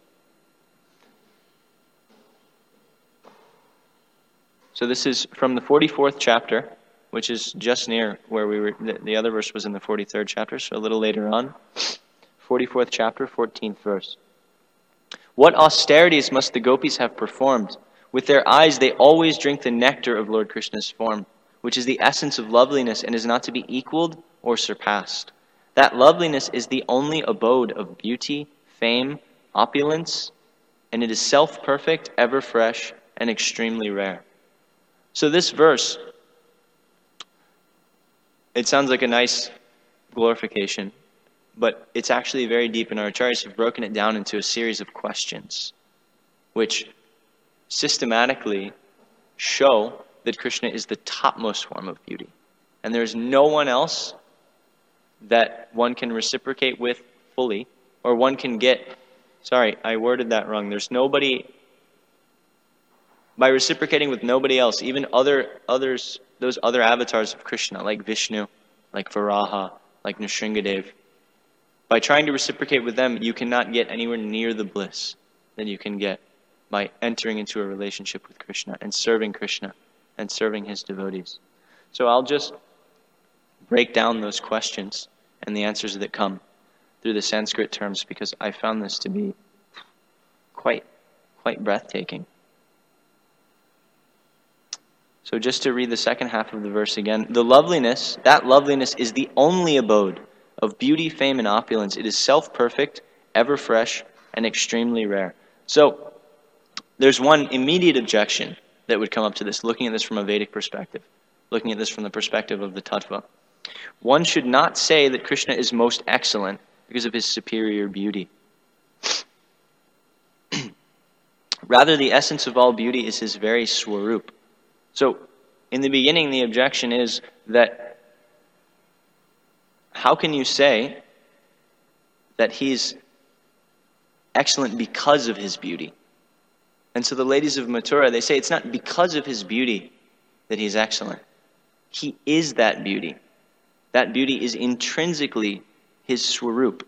So this is from the forty-fourth chapter, which is just near where we were. The, the other verse was in the forty-third chapter, so a little later on. forty-fourth chapter, fourteenth verse. What austerities must the gopis have performed? With their eyes they always drink the nectar of Lord Krishna's form, which is the essence of loveliness and is not to be equaled or surpassed. That loveliness is the only abode of beauty, fame, opulence, and it is self-perfect, ever fresh, and extremely rare. So this verse, it sounds like a nice glorification, but it's actually very deep, and our acharyas have broken it down into a series of questions, which systematically show that Krishna is the topmost form of beauty. And there's no one else that one can reciprocate with fully, or one can get, sorry, I worded that wrong. There's nobody, by reciprocating with nobody else, even other others, those other avatars of Krishna, like Vishnu, like Varaha, like Nrsingadev, by trying to reciprocate with them, you cannot get anywhere near the bliss that you can get by entering into a relationship with Krishna and serving Krishna and serving his devotees. So I'll just break down those questions and the answers that come through the Sanskrit terms, because I found this to be quite, quite breathtaking. So just to read the second half of the verse again. The loveliness, that loveliness is the only abode of beauty, fame, and opulence. It is self-perfect, ever fresh, and extremely rare. So there's one immediate objection that would come up to this, looking at this from a Vedic perspective, looking at this from the perspective of the Tattva. One should not say that Krishna is most excellent because of his superior beauty. Rather, the essence of all beauty is his very swarup. So, in the beginning, the objection is that how can you say that he's excellent because of his beauty? And so the ladies of Mathura, they say it's not because of his beauty that he's excellent. He is that beauty. That beauty is intrinsically his swarup.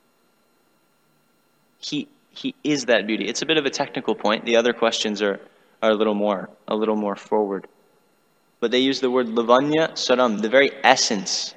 He he is that beauty. It's a bit of a technical point. The other questions are, are a little more, a little more forward. But they use the word lavanya saram. The very essence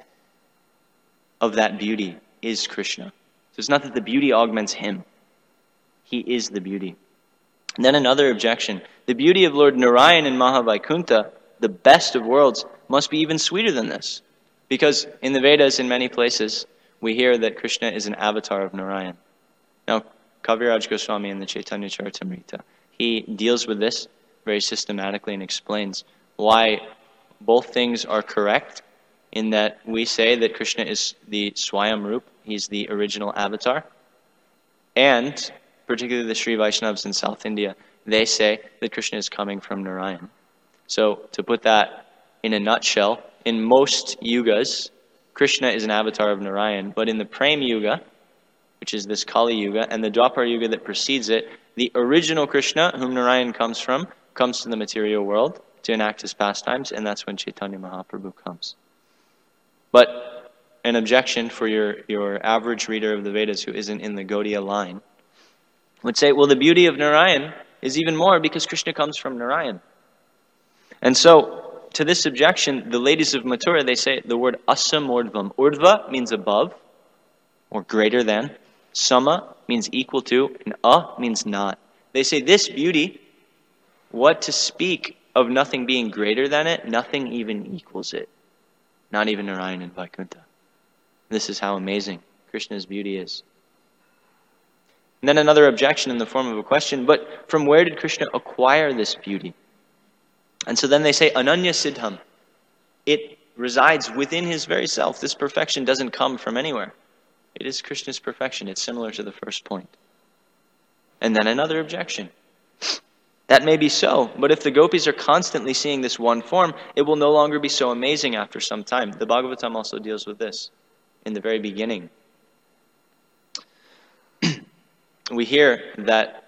of that beauty is Krishna. So it's not that the beauty augments him. He is the beauty. And then another objection. The beauty of Lord Narayan in Mahavaikuntha, the best of worlds, must be even sweeter than this. Because in the Vedas, in many places, we hear that Krishna is an avatar of Narayan. Now, Kaviraj Goswami in the Chaitanya Charitamrita, he deals with this very systematically and explains why both things are correct, in that we say that Krishna is the Swayam Rup, he's the original avatar, and particularly the Sri Vaishnavas in South India, they say that Krishna is coming from Narayan. So, to put that in a nutshell, in most yugas, Krishna is an avatar of Narayan, but in the Prem Yuga, which is this Kali Yuga, and the Dwapar Yuga that precedes it, the original Krishna, whom Narayan comes from, comes to the material world to enact his pastimes, and that's when Chaitanya Mahaprabhu comes. But an objection for your, your average reader of the Vedas who isn't in the Gaudiya line would say, well, the beauty of Narayan is even more because Krishna comes from Narayan. And so, to this objection, the ladies of Mathura, they say the word asamordvam. Urdhva means above, or greater than. Sama means equal to, and a means not. They say this beauty, what to speak of nothing being greater than it, nothing even equals it. Not even Narayan and Vaikuntha. This is how amazing Krishna's beauty is. And then another objection in the form of a question, but from where did Krishna acquire this beauty? And so then they say, Ananya Siddham. It resides within his very self. This perfection doesn't come from anywhere. It is Krishna's perfection. It's similar to the first point. And then another objection. That may be so, but if the gopis are constantly seeing this one form, it will no longer be so amazing after some time. The Bhagavatam also deals with this in the very beginning. We hear that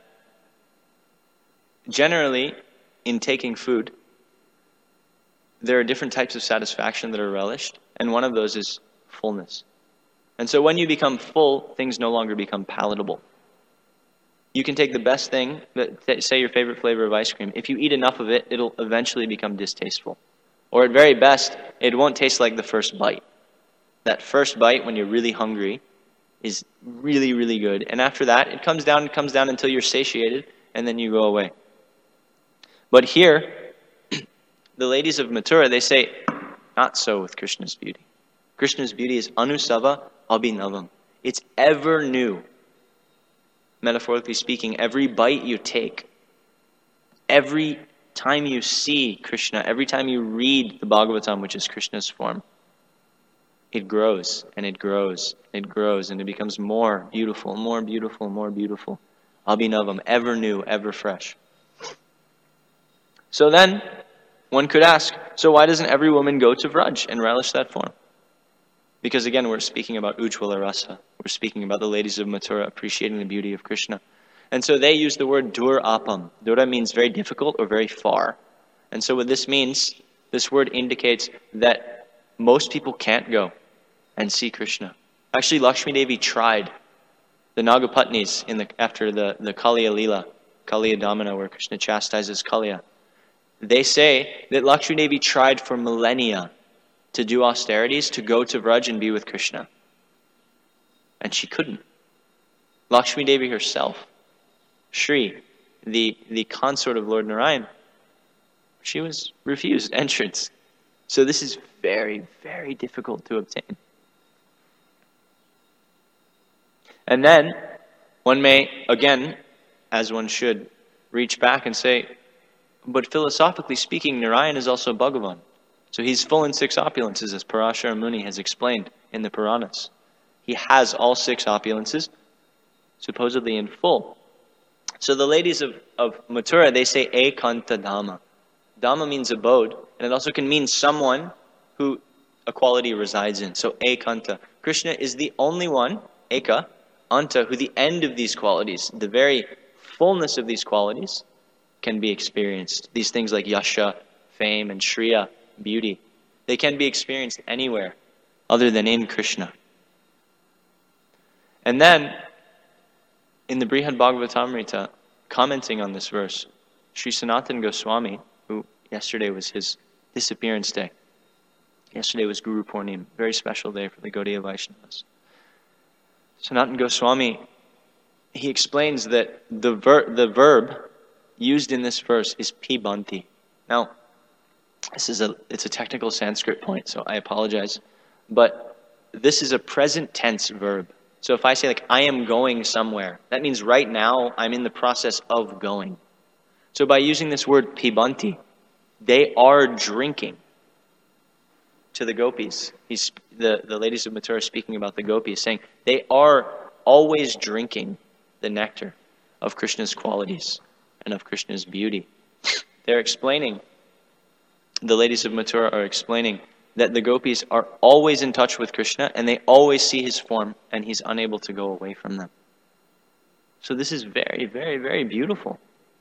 generally in taking food, there are different types of satisfaction that are relished, and one of those is fullness. And so when you become full, things no longer become palatable. You can take the best thing, say your favorite flavor of ice cream. If you eat enough of it, it'll eventually become distasteful. Or at very best, it won't taste like the first bite. That first bite, when you're really hungry, is really, really good. And after that, it comes down, it comes down until you're satiated, and then you go away. But here, the ladies of Mathura, they say, not so with Krishna's beauty. Krishna's beauty is anusava abhinavam. It's ever new. Metaphorically speaking, every bite you take, every time you see Krishna, every time you read the Bhagavatam, which is Krishna's form, it grows and it grows, it grows, and it becomes more beautiful, more beautiful, more beautiful. Abhinavam, ever new, ever fresh. So then, one could ask, so why doesn't every woman go to Vraj and relish that form? Because again, we're speaking about Ujjvala Rasa. We're speaking about the ladies of Mathura appreciating the beauty of Krishna. And so they use the word dur apam. Dura means very difficult or very far. And so what this means, this word indicates that most people can't go and see Krishna. Actually, Lakshmi Devi tried. The Nagapatnis in the, after the, the Kaliya Leela, Kaliya Damana, where Krishna chastises Kaliya, they say that Lakshmi Devi tried for millennia to do austerities, to go to Vraj and be with Krishna. And she couldn't. Lakshmi Devi herself, Shri, the, the consort of Lord Narayan, she was refused entrance. So this is very, very difficult to obtain. And then, one may, again, as one should, reach back and say, but philosophically speaking, Narayan is also Bhagavan. So he's full in six opulences, as Parashara Muni has explained in the Puranas. He has all six opulences, supposedly in full. So the ladies of, of Mathura, they say Ekanta Dhamma. Dhamma means abode, and it also can mean someone who a quality resides in. So Ekanta. Krishna is the only one, Eka, Anta, who the end of these qualities, the very fullness of these qualities, can be experienced. These things like Yasha, fame, and Shriya, beauty, they can be experienced anywhere other than in Krishna. And then, in the Brihad Bhagavatamrita, commenting on this verse, Sri Sanatana Goswami, who yesterday was his disappearance day, yesterday was Guru Purnim, very special day for the Gaudiya Vaishnavas. Sanatana Goswami, he explains that the, ver- the verb used in this verse is pibanti. Now, this is a it's a technical Sanskrit point, so I apologize. But this is a present tense verb. So if I say like, I am going somewhere, that means right now I'm in the process of going. So by using this word pibanti, they are drinking. To the gopis, he's the, the ladies of Mathura speaking about the gopis, saying they are always drinking the nectar of Krishna's qualities and of Krishna's beauty. They're explaining, the ladies of Mathura are explaining that the gopis are always in touch with Krishna and they always see his form and he's unable to go away from them. So this is very, very, very beautiful.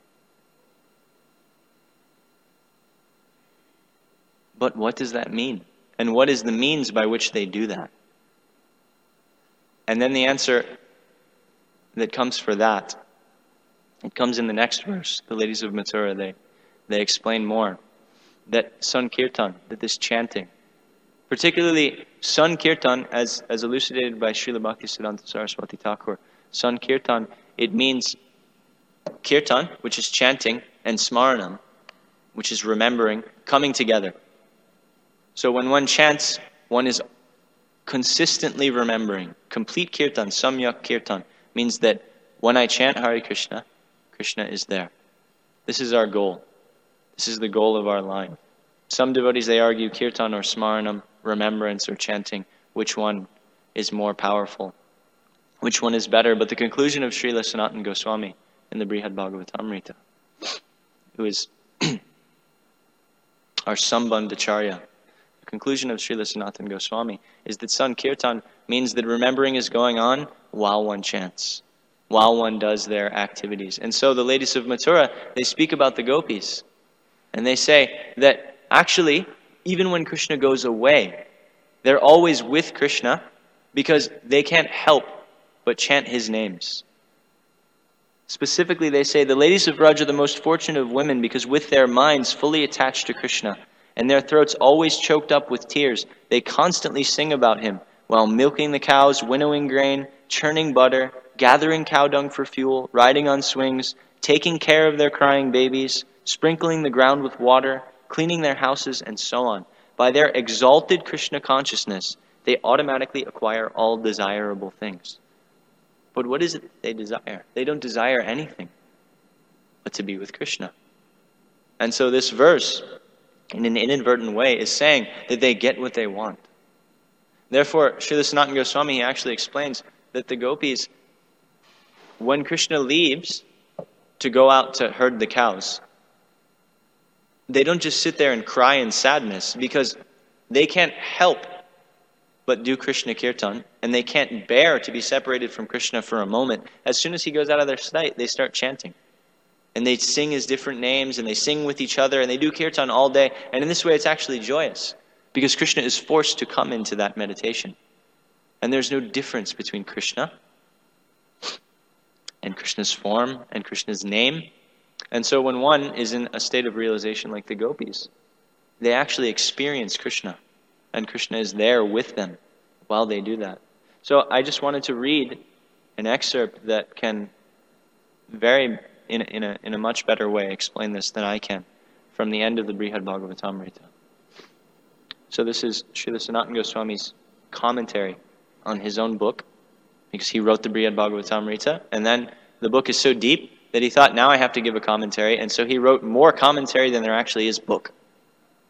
But what does that mean? And what is the means by which they do that? And then the answer that comes for that, it comes in the next verse. The ladies of Mathura, they, they explain more. That Sankirtan, that this chanting, particularly Sankirtan, as, as elucidated by Srila Bhaktisiddhanta Saraswati Thakur, Sankirtan, it means Kirtan, which is chanting, and Smaranam, which is remembering, coming together. So when one chants, one is consistently remembering. Complete Kirtan, Samyak Kirtan, means that when I chant Hare Krishna, Krishna is there. This is our goal. This is the goal of our line. Some devotees, they argue Kirtan or Smaranam, remembrance or chanting, which one is more powerful, which one is better. But the conclusion of Srila Sanatana Goswami in the Brihad Bhagavatamrita, who is our Sambandacharya, the conclusion of Srila Sanatana Goswami is that Sankirtan means that remembering is going on while one chants, while one does their activities. And so the ladies of Mathura, they speak about the gopis. And they say that actually, even when Krishna goes away, they're always with Krishna because they can't help but chant his names. Specifically, they say the ladies of Braj are the most fortunate of women because with their minds fully attached to Krishna and their throats always choked up with tears, they constantly sing about him while milking the cows, winnowing grain, churning butter, gathering cow dung for fuel, riding on swings, taking care of their crying babies, sprinkling the ground with water, cleaning their houses, and so on. By their exalted Krishna consciousness, they automatically acquire all desirable things. But what is it that they desire? They don't desire anything but to be with Krishna. And so this verse, in an inadvertent way, is saying that they get what they want. Therefore, Srila Sanatana Goswami actually explains that the gopis, when Krishna leaves to go out to herd the cows, they don't just sit there and cry in sadness because they can't help but do Krishna Kirtan, and they can't bear to be separated from Krishna for a moment. As soon as he goes out of their sight, they start chanting. And they sing his different names, and they sing with each other, and they do Kirtan all day. And in this way, it's actually joyous, because Krishna is forced to come into that meditation. And there's no difference between Krishna and Krishna's form and Krishna's name. And so when one is in a state of realization like the gopis, they actually experience Krishna, and Krishna is there with them while they do that. So I just wanted to read an excerpt that can very, in a, in a, in a much better way, explain this than I can, from the end of the Brihad Bhagavatamrita. So this is Srila Sanatana Goswami's commentary on his own book, because he wrote the Brihad Bhagavatamrita, and then the book is so deep that he thought, now I have to give a commentary, and so he wrote more commentary than there actually is book.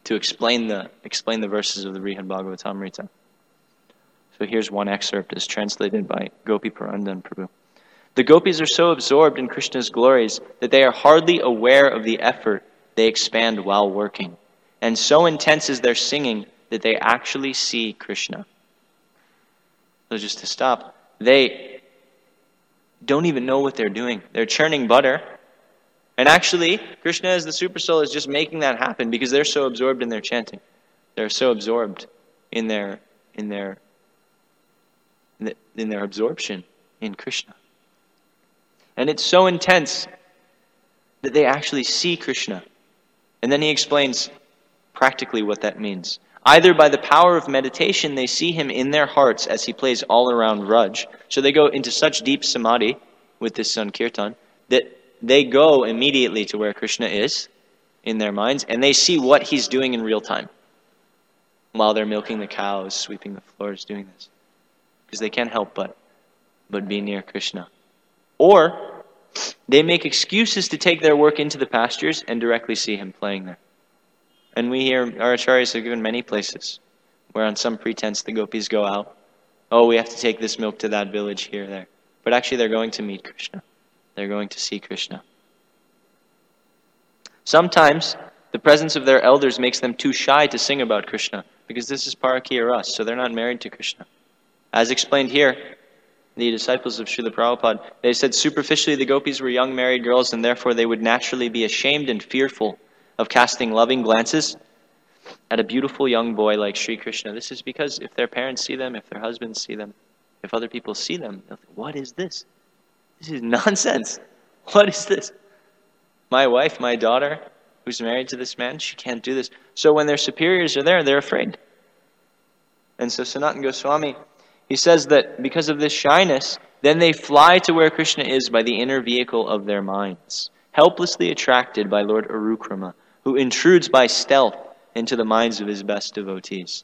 to explain the explain the verses of the Brihad Bhagavatamrita. So here's one excerpt as translated by Gopi Parandan Prabhu. The gopis are so absorbed in Krishna's glories that they are hardly aware of the effort they expand while working. And so intense is their singing that they actually see Krishna. So just to stop, they don't even know what they're doing. They're churning butter. And actually, Krishna as the Supersoul is just making that happen because they're so absorbed in their chanting. They're so absorbed in their in their in their absorption in Krishna. And it's so intense that they actually see Krishna. And then he explains practically what that means. Either by the power of meditation, they see him in their hearts as he plays all around Raj. So they go into such deep samadhi with this Sankirtan that they go immediately to where Krishna is in their minds, and they see what he's doing in real time while they're milking the cows, sweeping the floors, doing this. Because they can't help but, but be near Krishna. Or they make excuses to take their work into the pastures and directly see him playing there. And we here, our acharyas have given many places where on some pretense the gopis go out. Oh, we have to take this milk to that village here, there. But actually they're going to meet Krishna. They're going to see Krishna. Sometimes the presence of their elders makes them too shy to sing about Krishna because this is Parakiya Ras, so they're not married to Krishna. As explained here, the disciples of Srila Prabhupada, they said superficially the gopis were young married girls and therefore they would naturally be ashamed and fearful of casting loving glances at a beautiful young boy like Sri Krishna. This is because if their parents see them, if their husbands see them, if other people see them, they'll think, what is this? This is nonsense. What is this? My wife, my daughter, who's married to this man, she can't do this. So when their superiors are there, they're afraid. And so Sanatana Goswami, he says that because of this shyness, then they fly to where Krishna is by the inner vehicle of their minds, helplessly attracted by Lord Arukrama, who intrudes by stealth into the minds of his best devotees.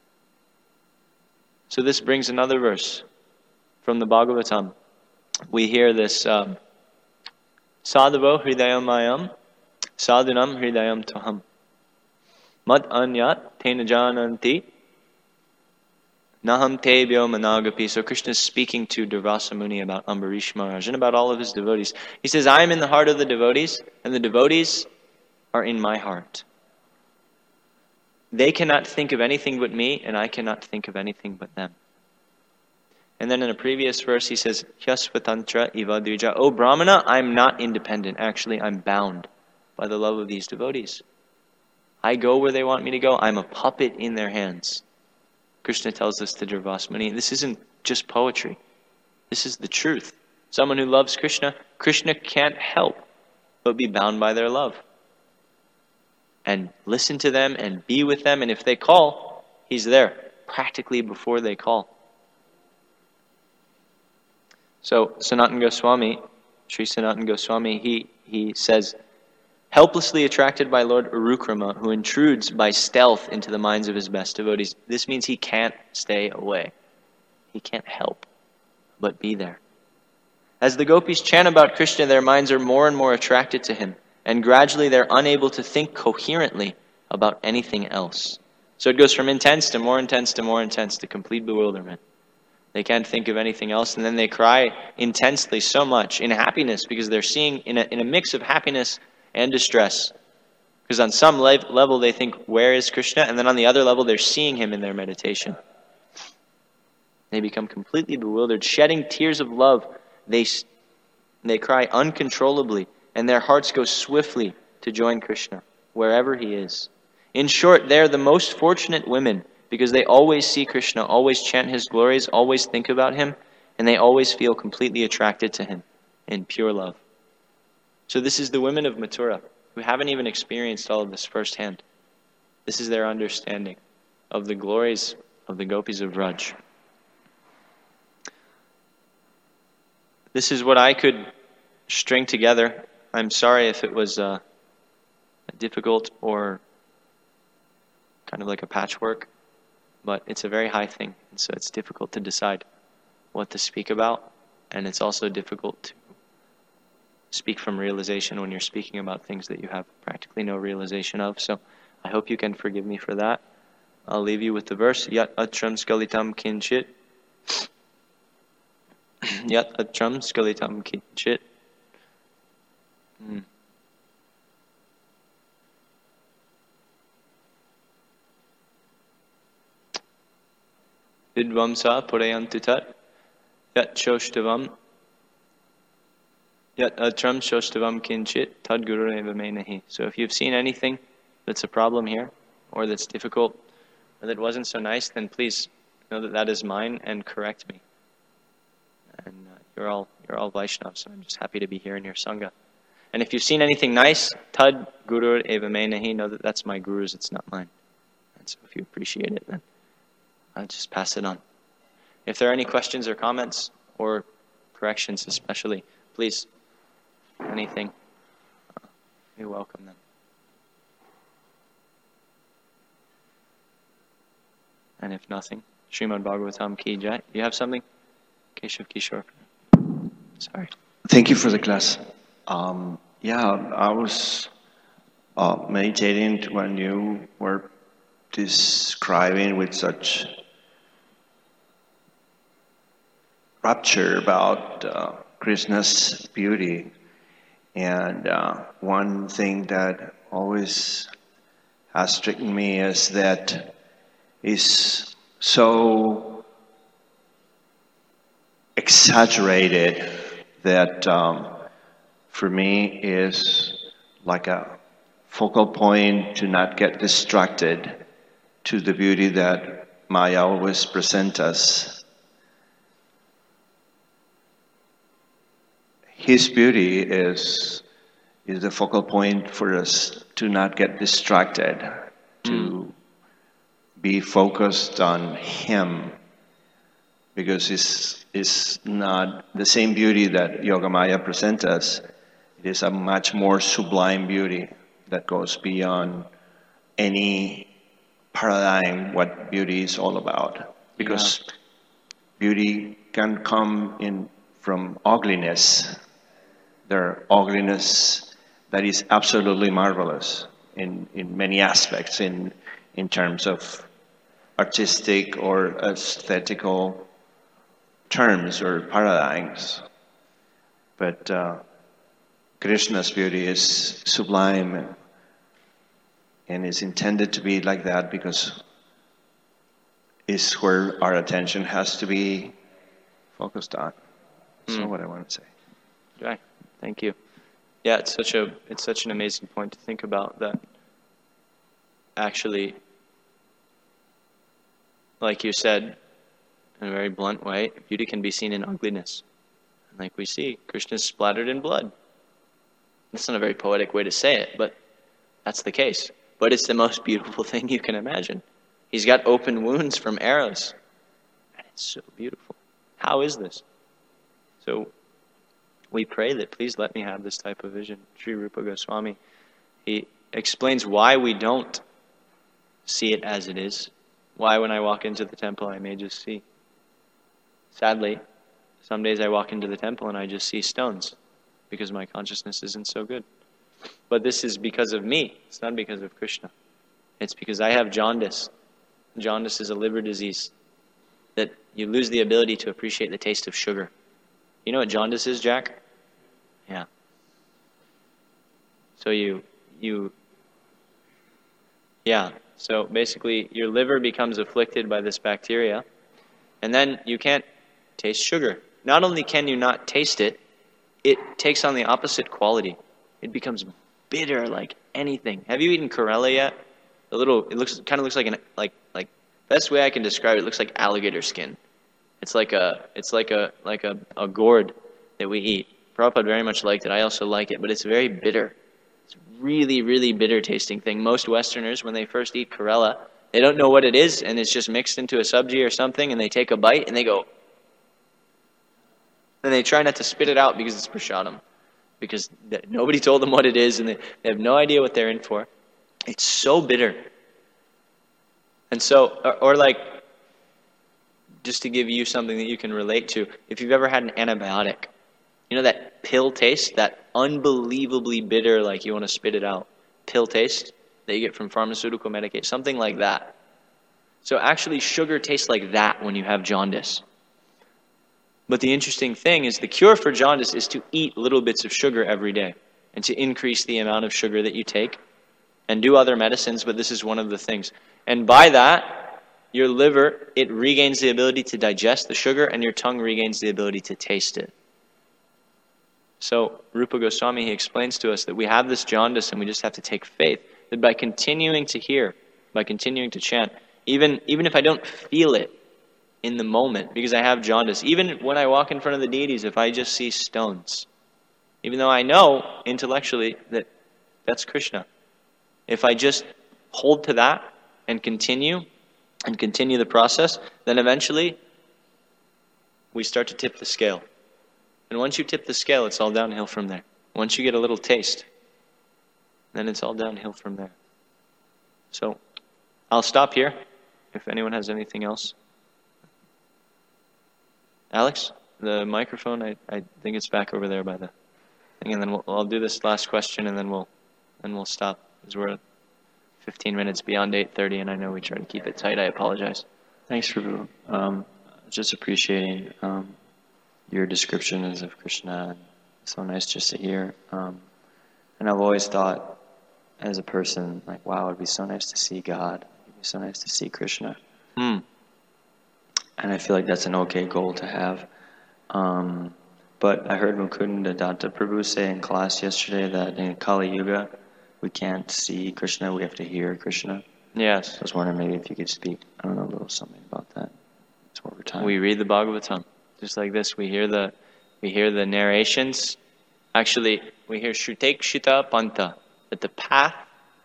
So this brings another verse from the Bhagavatam. We hear this, um, Sadhavo hridayam mayam, sadhunam hridayam toham. Mad anyat tena jananti, naham tebhyo managapi. So Krishna is speaking to Durvasa Muni about Ambarish Maharaj and about all of his devotees. He says, I am in the heart of the devotees, and the devotees are in my heart. They cannot think of anything but me, and I cannot think of anything but them. And then in a previous verse he says, Hyasvatantra iva dvija. O Brahmana, I'm not independent. Actually, I'm bound by the love of these devotees. I go where they want me to go. I'm a puppet in their hands. Krishna tells this to Durvasa Muni. This isn't just poetry. This is the truth. Someone who loves Krishna, Krishna can't help but be bound by their love. And listen to them and be with them. And if they call, he's there practically before they call. So Sanatana Goswami, Sri Sanatana Goswami, he, he says, helplessly attracted by Lord Arukrama, who intrudes by stealth into the minds of his best devotees. This means he can't stay away. He can't help but be there. As the gopis chant about Krishna, their minds are more and more attracted to him, and gradually they're unable to think coherently about anything else. So it goes from intense to more intense to more intense to complete bewilderment. They can't think of anything else, and then they cry intensely so much in happiness because they're seeing in a, in a mix of happiness and distress. Because on some le- level they think, where is Krishna? And then on the other level they're seeing him in their meditation. They become completely bewildered. Shedding tears of love, they, they cry uncontrollably, and their hearts go swiftly to join Krishna, wherever he is. In short, they're the most fortunate women because they always see Krishna, always chant his glories, always think about him, and they always feel completely attracted to him in pure love. So this is the women of Mathura who haven't even experienced all of this firsthand. This is their understanding of the glories of the gopis of Vraj. This is what I could string together. I'm sorry if it was uh, difficult or kind of like a patchwork, but it's a very high thing, and so it's difficult to decide what to speak about, and it's also difficult to speak from realization when you're speaking about things that you have practically no realization of. So I hope you can forgive me for that. I'll leave you with the verse, Yat atram skalitam kinchit. Yat atram skalitam kinchit. Hmm. Vidvamsa purayantu tat. Yat shoshtavam. Yat atram shoshtavam kinchit. Tad guru eva me nahi. So if you've seen anything that's a problem here, or that's difficult, or that wasn't so nice, then please know that that is mine and correct me. And uh, you're all you're all Vaishnavas, so I'm just happy to be here in your Sangha. And if you've seen anything nice, Tad Guru Eva Me Nahi, know that that's my guru's, it's not mine. And so if you appreciate it, then I'll just pass it on. If there are any questions or comments, or corrections especially, please, anything, uh, we welcome them. And if nothing, Srimad Bhagavatam Ki Jai. You have something? Keshav Kishore. Sorry. Thank you for the class. Um, yeah, I was uh, meditating when you were describing with such rapture about uh, Krishna's beauty. And uh, one thing that always has stricken me is that is so exaggerated that um, for me is like a focal point to not get distracted to the beauty that Maya always presents us. His beauty is is the focal point for us to not get distracted, to mm. be focused on Him, because it's, it's not the same beauty that Yogamaya presents us. It is a much more sublime beauty that goes beyond any paradigm what beauty is all about. Because yeah. beauty can come in from ugliness. There are ugliness that is absolutely marvelous in, in many aspects, in in terms of artistic or aesthetical terms or paradigms. But uh, Krishna's beauty is sublime and is intended to be like that because it's where our attention has to be focused on. That's mm. what I want to say. Okay, thank you. Yeah, it's such a it's such an amazing point to think about, that actually, like you said, in a very blunt way, beauty can be seen in ugliness. And like we see, Krishna's splattered in blood. That's not a very poetic way to say it, but that's the case. But it's the most beautiful thing you can imagine. He's got open wounds from arrows. And it's so beautiful. How is this? So we pray that please let me have this type of vision. Sri Rupa Goswami, he explains why we don't see it as it is. Why when I walk into the temple I may just see. Sadly, some days I walk into the temple and I just see stones because my consciousness isn't so good. But this is because of me. It's not because of Krishna. It's because I have jaundice. Jaundice is a liver disease that you lose the ability to appreciate the taste of sugar. You know what jaundice is, Jack? Yeah. So you, you, yeah. So basically your liver becomes afflicted by this bacteria, and then you can't taste sugar. Not only can you not taste it, it takes on the opposite quality. It becomes bitter like anything. Have you eaten Corella yet? The little, it looks kind of looks like an like like best way I can describe it, it looks like alligator skin. It's like a it's like a like a, a gourd that we eat. Prabhupada very much liked it. I also like it, but it's very bitter. It's a really, really bitter tasting thing. Most Westerners, when they first eat Corella, they don't know what it is, and it's just mixed into a sabji or something, and they take a bite and they go, and they try not to spit it out because it's prasadam, because nobody told them what it is, and they, they have no idea what they're in for. It's so bitter. And so, or, or like, just to give you something that you can relate to, if you've ever had an antibiotic, you know that pill taste, that unbelievably bitter, like you want to spit it out, pill taste? that you get from pharmaceutical medication, something like that. So actually sugar tastes like that when you have jaundice. But the interesting thing is the cure for jaundice is to eat little bits of sugar every day and to increase the amount of sugar that you take and do other medicines, but this is one of the things. And by that, your liver, it regains the ability to digest the sugar and your tongue regains the ability to taste it. So Rupa Goswami, he explains to us that we have this jaundice and we just have to take faith that by continuing to hear, by continuing to chant, even, even if I don't feel it in the moment because I have jaundice, even when I walk in front of the deities, if I just see stones, even though I know intellectually that that's Krishna, if I just hold to that and continue and continue the process, then eventually we start to tip the scale. And once you tip the scale, it's all downhill from there. Once you get a little taste, then it's all downhill from there. So I'll stop here if anyone has anything else. Alex, the microphone, I, I think it's back over there by the thing, and then we'll, I'll do this last question, and then we'll then we'll stop because we're fifteen minutes beyond eight thirty, and I know we try to keep it tight. I apologize. Thanks, Prabhu. Um, just appreciating um, your descriptions of Krishna. So nice just to hear. Um, and I've always thought, as a person, like, wow, it'd be so nice to see God. It'd be so nice to see Krishna. Hmm. And I feel like that's an okay goal to have. Um, but I heard Mukunda Datta Prabhu say in class yesterday that in Kali Yuga, we can't see Krishna, we have to hear Krishna. Yes. I was wondering maybe if you could speak, I don't know, a little something about that. It's over time. We read the Bhagavatam, just like this. We hear the, we hear the narrations. Actually, we hear Shrutek Shita Panta, that the path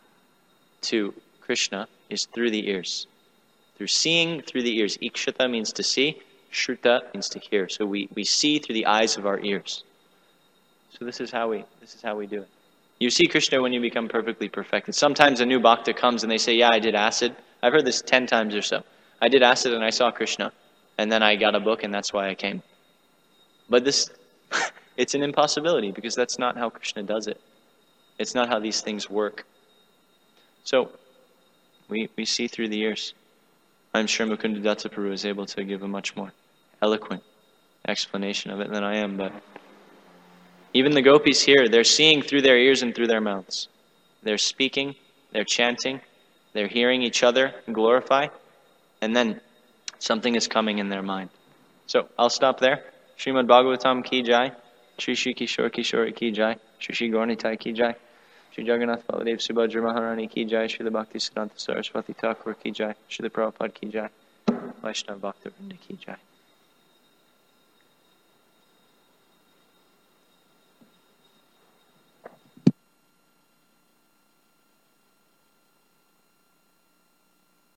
to Krishna is through the ears. Through seeing through the ears. Ikshata means to see, Shruta means to hear. So we, we see through the eyes of our ears. So this is how we this is how we do it. You see Krishna when you become perfectly perfected. Sometimes a new bhakta comes and they say, yeah, I did acid. I've heard this ten times or so. I did acid and I saw Krishna. And then I got a book and that's why I came. But this, it's an impossibility because that's not how Krishna does it. It's not how these things work. So, we, we see through the ears. I'm sure Mukunda Datta Prabhu is able to give a much more eloquent explanation of it than I am, but even the gopis here, they're seeing through their ears and through their mouths. They're speaking, they're chanting, they're hearing each other glorify, and then something is coming in their mind. So, I'll stop there. Srimad Bhagavatam ki jai, Shri Shri Kishore Kishore ki jai, Shri Shri Gauranitai ki jai, Shri Jagannath Baladev Subhadra Maharani ki jai, Shri Bhakti Siddhanta Saraswati Thakur ki jai, Shri Prabhupada ki jai, Vaishnava Bhakta Vrinda ki jai.